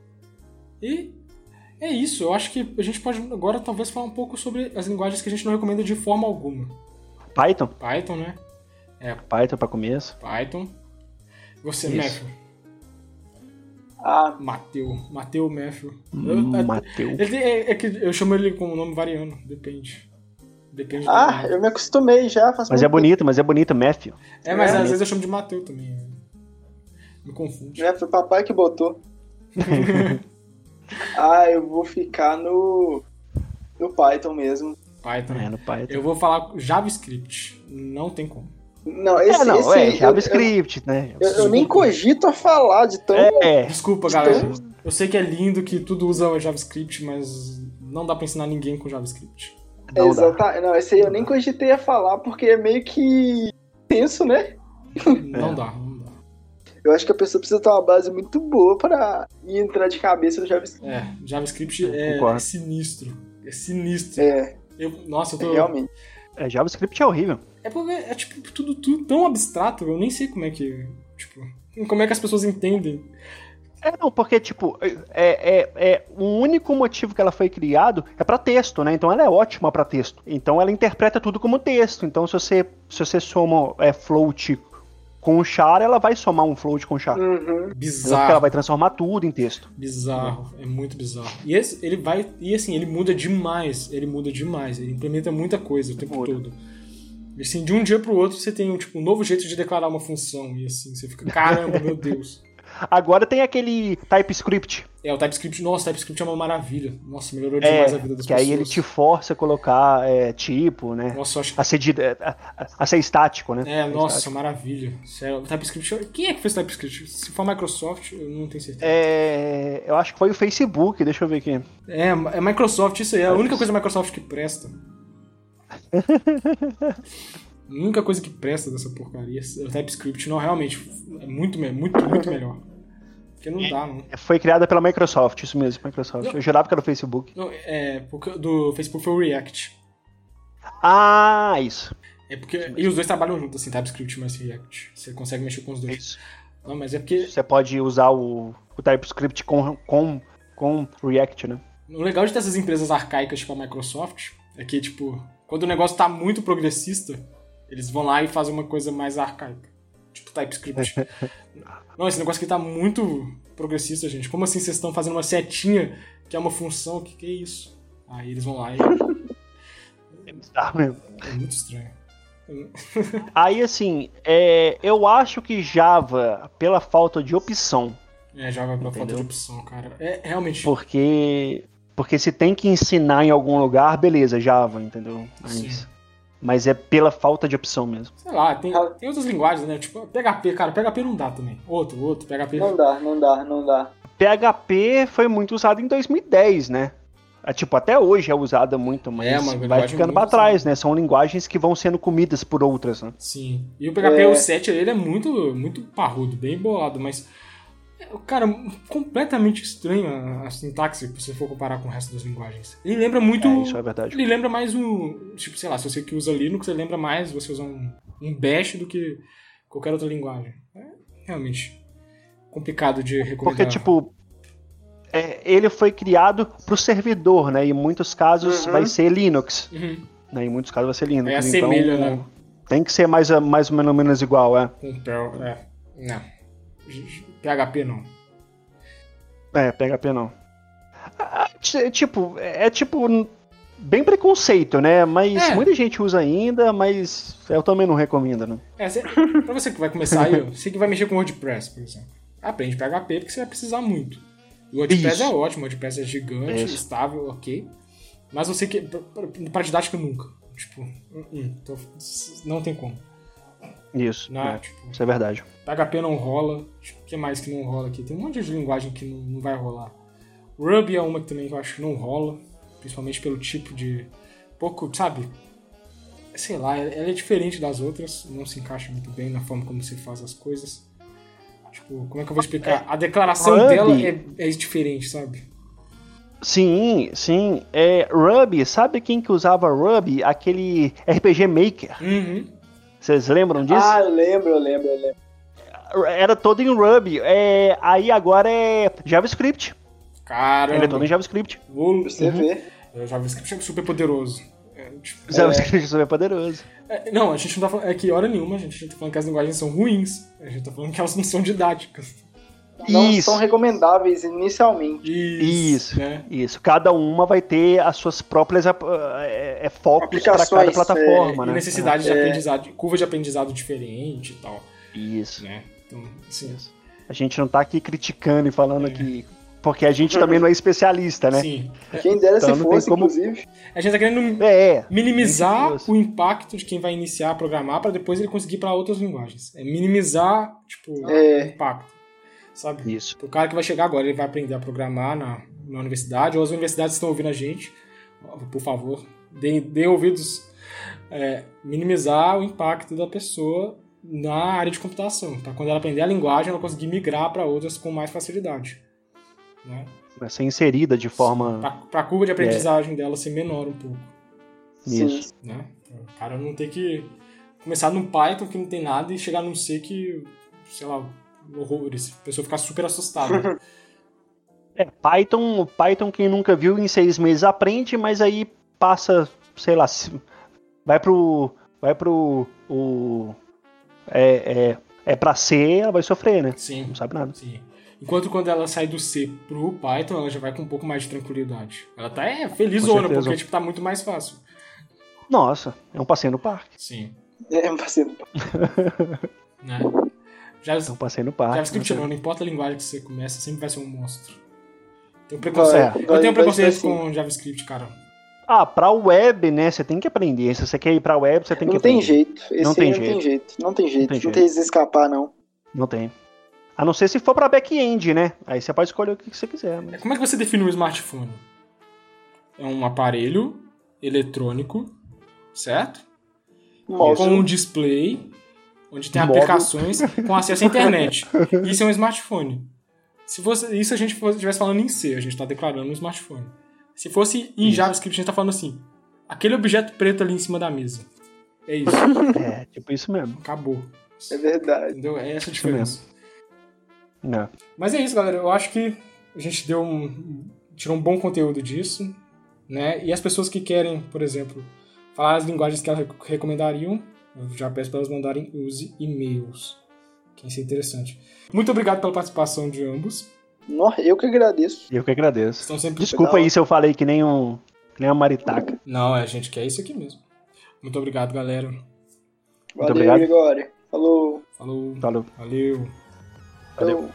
E é isso, eu acho que a gente pode agora talvez falar um pouco sobre as linguagens que a gente não recomenda de forma alguma. Python? Python, né? Python para começo. Python. Você, Matthew? Mateu, Matthew. Mateu. É que eu chamo ele com um nome variando, depende. Depende eu me acostumei já. Mas é bonito, Matthew. Mas às vezes eu chamo de Mateu também. Me confunde. Foi o papai que botou. Eu vou ficar no Python mesmo. Python. No Python. Eu vou falar JavaScript. Não tem como. Não, esse JavaScript, né? Eu nem cogito a falar de tão... Desculpa, galera. Eu sei que é lindo que tudo usa JavaScript, mas não dá pra ensinar ninguém com JavaScript. Não, esse aí eu nem cogitei a falar, porque é meio que tenso, né? Não dá. Eu acho que a pessoa precisa ter uma base muito boa pra entrar de cabeça no JavaScript. JavaScript é sinistro. É sinistro. Eu tô... Realmente. JavaScript é horrível. É porque é tipo tudo tão abstrato, eu nem sei como é que... Tipo, como é que as pessoas entendem. Não, porque, tipo, o único motivo que ela foi criado é para texto, né? Então ela é ótima para texto. Então ela interpreta tudo como texto. Então se você soma float com char, ela vai somar um float com char. Bizarro. Porque ela vai transformar tudo em texto. Bizarro, é muito bizarro. E ele muda demais. Ele implementa muita coisa o tempo todo. E assim, de um dia pro outro você tem um novo jeito de declarar uma função. E assim, você fica, caramba, meu Deus. Agora tem aquele TypeScript. O TypeScript, nossa, o TypeScript é uma maravilha. Nossa, melhorou demais a vida das pessoas. Que aí ele te força a colocar tipo, né? Nossa, eu acho a ser estático, né? Nossa, estático. Maravilha. Sério, o TypeScript... Quem é que fez o TypeScript? Se for a Microsoft, eu não tenho certeza. Eu acho que foi o Facebook, deixa eu ver aqui. É Microsoft, isso aí. É a única coisa da Microsoft que presta. A única coisa que presta dessa porcaria é o TypeScript. Não, realmente, é muito melhor. Porque não dá, não. Foi criada pela Microsoft, isso mesmo, Microsoft. Eu jurava que era o Facebook. Não, porque do Facebook foi o React. Isso. É porque... E os dois trabalham juntos, assim, TypeScript mais React. Você consegue mexer com os dois. Isso. Não, mas é porque... Você pode usar o TypeScript com React, né? O legal de ter essas empresas arcaicas, tipo a Microsoft, é que, tipo, quando o negócio tá muito progressista, eles vão lá e fazem uma coisa mais arcaica. Tipo TypeScript. Não, esse negócio aqui tá muito progressista, gente. Como assim vocês estão fazendo uma setinha que é uma função? Que é isso? Aí eles vão lá e... É bizarro mesmo. É muito estranho. Aí, assim, eu acho que Java, pela falta de opção... Java pela falta de opção, cara. É realmente... Porque se tem que ensinar em algum lugar, beleza, Java, entendeu? Mas é pela falta de opção mesmo. Sei lá, tem outras linguagens, né? Tipo, PHP, cara, PHP não dá também. Outro, PHP... Não dá. PHP foi muito usado em 2010, né? Tipo, até hoje é usada muito, mas vai ficando pra trás, né? São linguagens que vão sendo comidas por outras, né? Sim. E o PHP, o 7, ele é muito, muito parrudo, bem bolado, mas... Cara, completamente estranho a sintaxe, se você for comparar com o resto das linguagens. Ele lembra muito... isso é verdade. Ele lembra mais tipo, sei lá, se você que usa Linux, ele lembra mais você usar um Bash do que qualquer outra linguagem. É realmente complicado de recomendar. Porque, tipo, ele foi criado pro servidor, né? E em muitos casos vai ser Linux. Né? Em muitos casos vai ser Linux. É assemelha, né? Tem que ser mais ou menos igual, Com Perl, não. PHP não. PHP não. Tipo, bem preconceito, né? Mas muita gente usa ainda, mas eu também não recomendo, né? Pra você que vai começar aí, você que vai mexer com WordPress, por exemplo. Aprende PHP porque você vai precisar muito. O WordPress é ótimo, o WordPress é gigante, estável, ok. Mas você que... Pra didática nunca. Tipo, não tem como. Isso, isso é verdade. PHP não rola. O que mais que não rola aqui? Tem um monte de linguagem que não vai rolar. Ruby é uma que também eu acho que não rola. Principalmente pelo tipo de... Pouco, sabe? Sei lá, ela é diferente das outras. Não se encaixa muito bem na forma como se faz as coisas. Tipo, como é que eu vou explicar? A declaração Ruby dela é diferente, sabe? Sim. Ruby, sabe quem que usava Ruby? Aquele RPG Maker. Vocês lembram disso? Ah, eu lembro. Era todo em Ruby. Aí agora é JavaScript. Caramba. Ele é todo em JavaScript. Você vê. O JavaScript é super poderoso. JavaScript é super poderoso. Não, a gente não tá falando... É que hora nenhuma a gente tá falando que as linguagens são ruins. A gente tá falando que elas não são didáticas. Não são recomendáveis inicialmente. Isso. Cada uma vai ter as suas próprias focos para cada plataforma, né? E necessidade de aprendizado, curva de aprendizado diferente e tal. Isso. Né? Então, assim, a gente não tá aqui criticando e falando que... Porque a gente também não é especialista, né? Sim. Quem dera se fosse, inclusive. A gente tá querendo minimizar o impacto de quem vai iniciar a programar para depois ele conseguir para outras linguagens. Minimizar, o impacto. Sabe? Isso. O cara que vai chegar agora, ele vai aprender a programar na universidade, ou as universidades estão ouvindo a gente, por favor, dê ouvidos, minimizar o impacto da pessoa na área de computação, para quando ela aprender a linguagem, ela conseguir migrar para outras com mais facilidade. Né? Vai ser inserida de forma... Para a curva de aprendizagem dela ser menor um pouco. Isso. Né? O cara não ter que começar num Python que não tem nada e chegar num C que, sei lá, horrores. A pessoa ficar super assustada. Python quem nunca viu em 6 meses aprende, mas aí passa, sei lá, vai pro pra C, ela vai sofrer, né? Sim. Não sabe nada. Sim. Enquanto quando ela sai do C pro Python, ela já vai com um pouco mais de tranquilidade. Ela tá felizona, porque tá muito mais fácil. Nossa, é um passeio no parque. Sim. É um passeio no parque. Né? Um passeio no parque. JavaScript não importa a linguagem que você começa, sempre vai ser um monstro. Eu tenho preconceito com JavaScript, cara. Pra web, né, você tem que aprender. Se você quer ir pra web, você tem que aprender. Não tem jeito. Não tem jeito de escapar, não. Não tem. A não ser se for pra back-end, né? Aí você pode escolher o que você quiser. Mas... Como é que você define um smartphone? É um aparelho eletrônico, certo? Móvel. Com um display, onde tem aplicações com acesso à internet. Isso é um smartphone. Isso a gente estivesse falando em C, a gente está declarando um smartphone. Se fosse em JavaScript, a gente está falando assim, aquele objeto preto ali em cima da mesa. É isso. Tipo isso mesmo. Acabou. É verdade. Entendeu? É essa a diferença. Não. Mas é isso, galera. Eu acho que a gente tirou um bom conteúdo disso, né? E as pessoas que querem, por exemplo, falar as linguagens que elas recomendariam, eu já peço para elas mandarem os e-mails. Que isso é interessante. Muito obrigado pela participação de ambos. Eu que agradeço. Eu que agradeço. Estão sempre... Desculpa aí se eu falei que nem uma maritaca. Não, a gente quer isso aqui mesmo. Muito obrigado, galera. Valeu, obrigado. Gregório. Falou. Valeu. Valeu.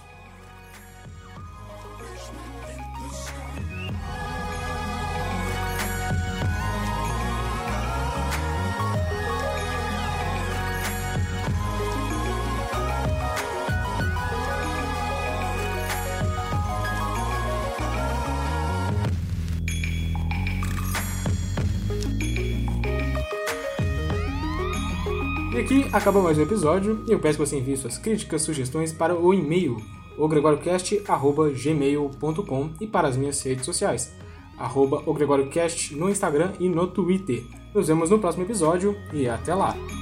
E aqui acaba mais um episódio, e eu peço que você envie suas críticas, sugestões para o e-mail, ogregoriocast@gmail.com, e para as minhas redes sociais, @ogregoriocast no Instagram e no Twitter. Nos vemos no próximo episódio, e até lá!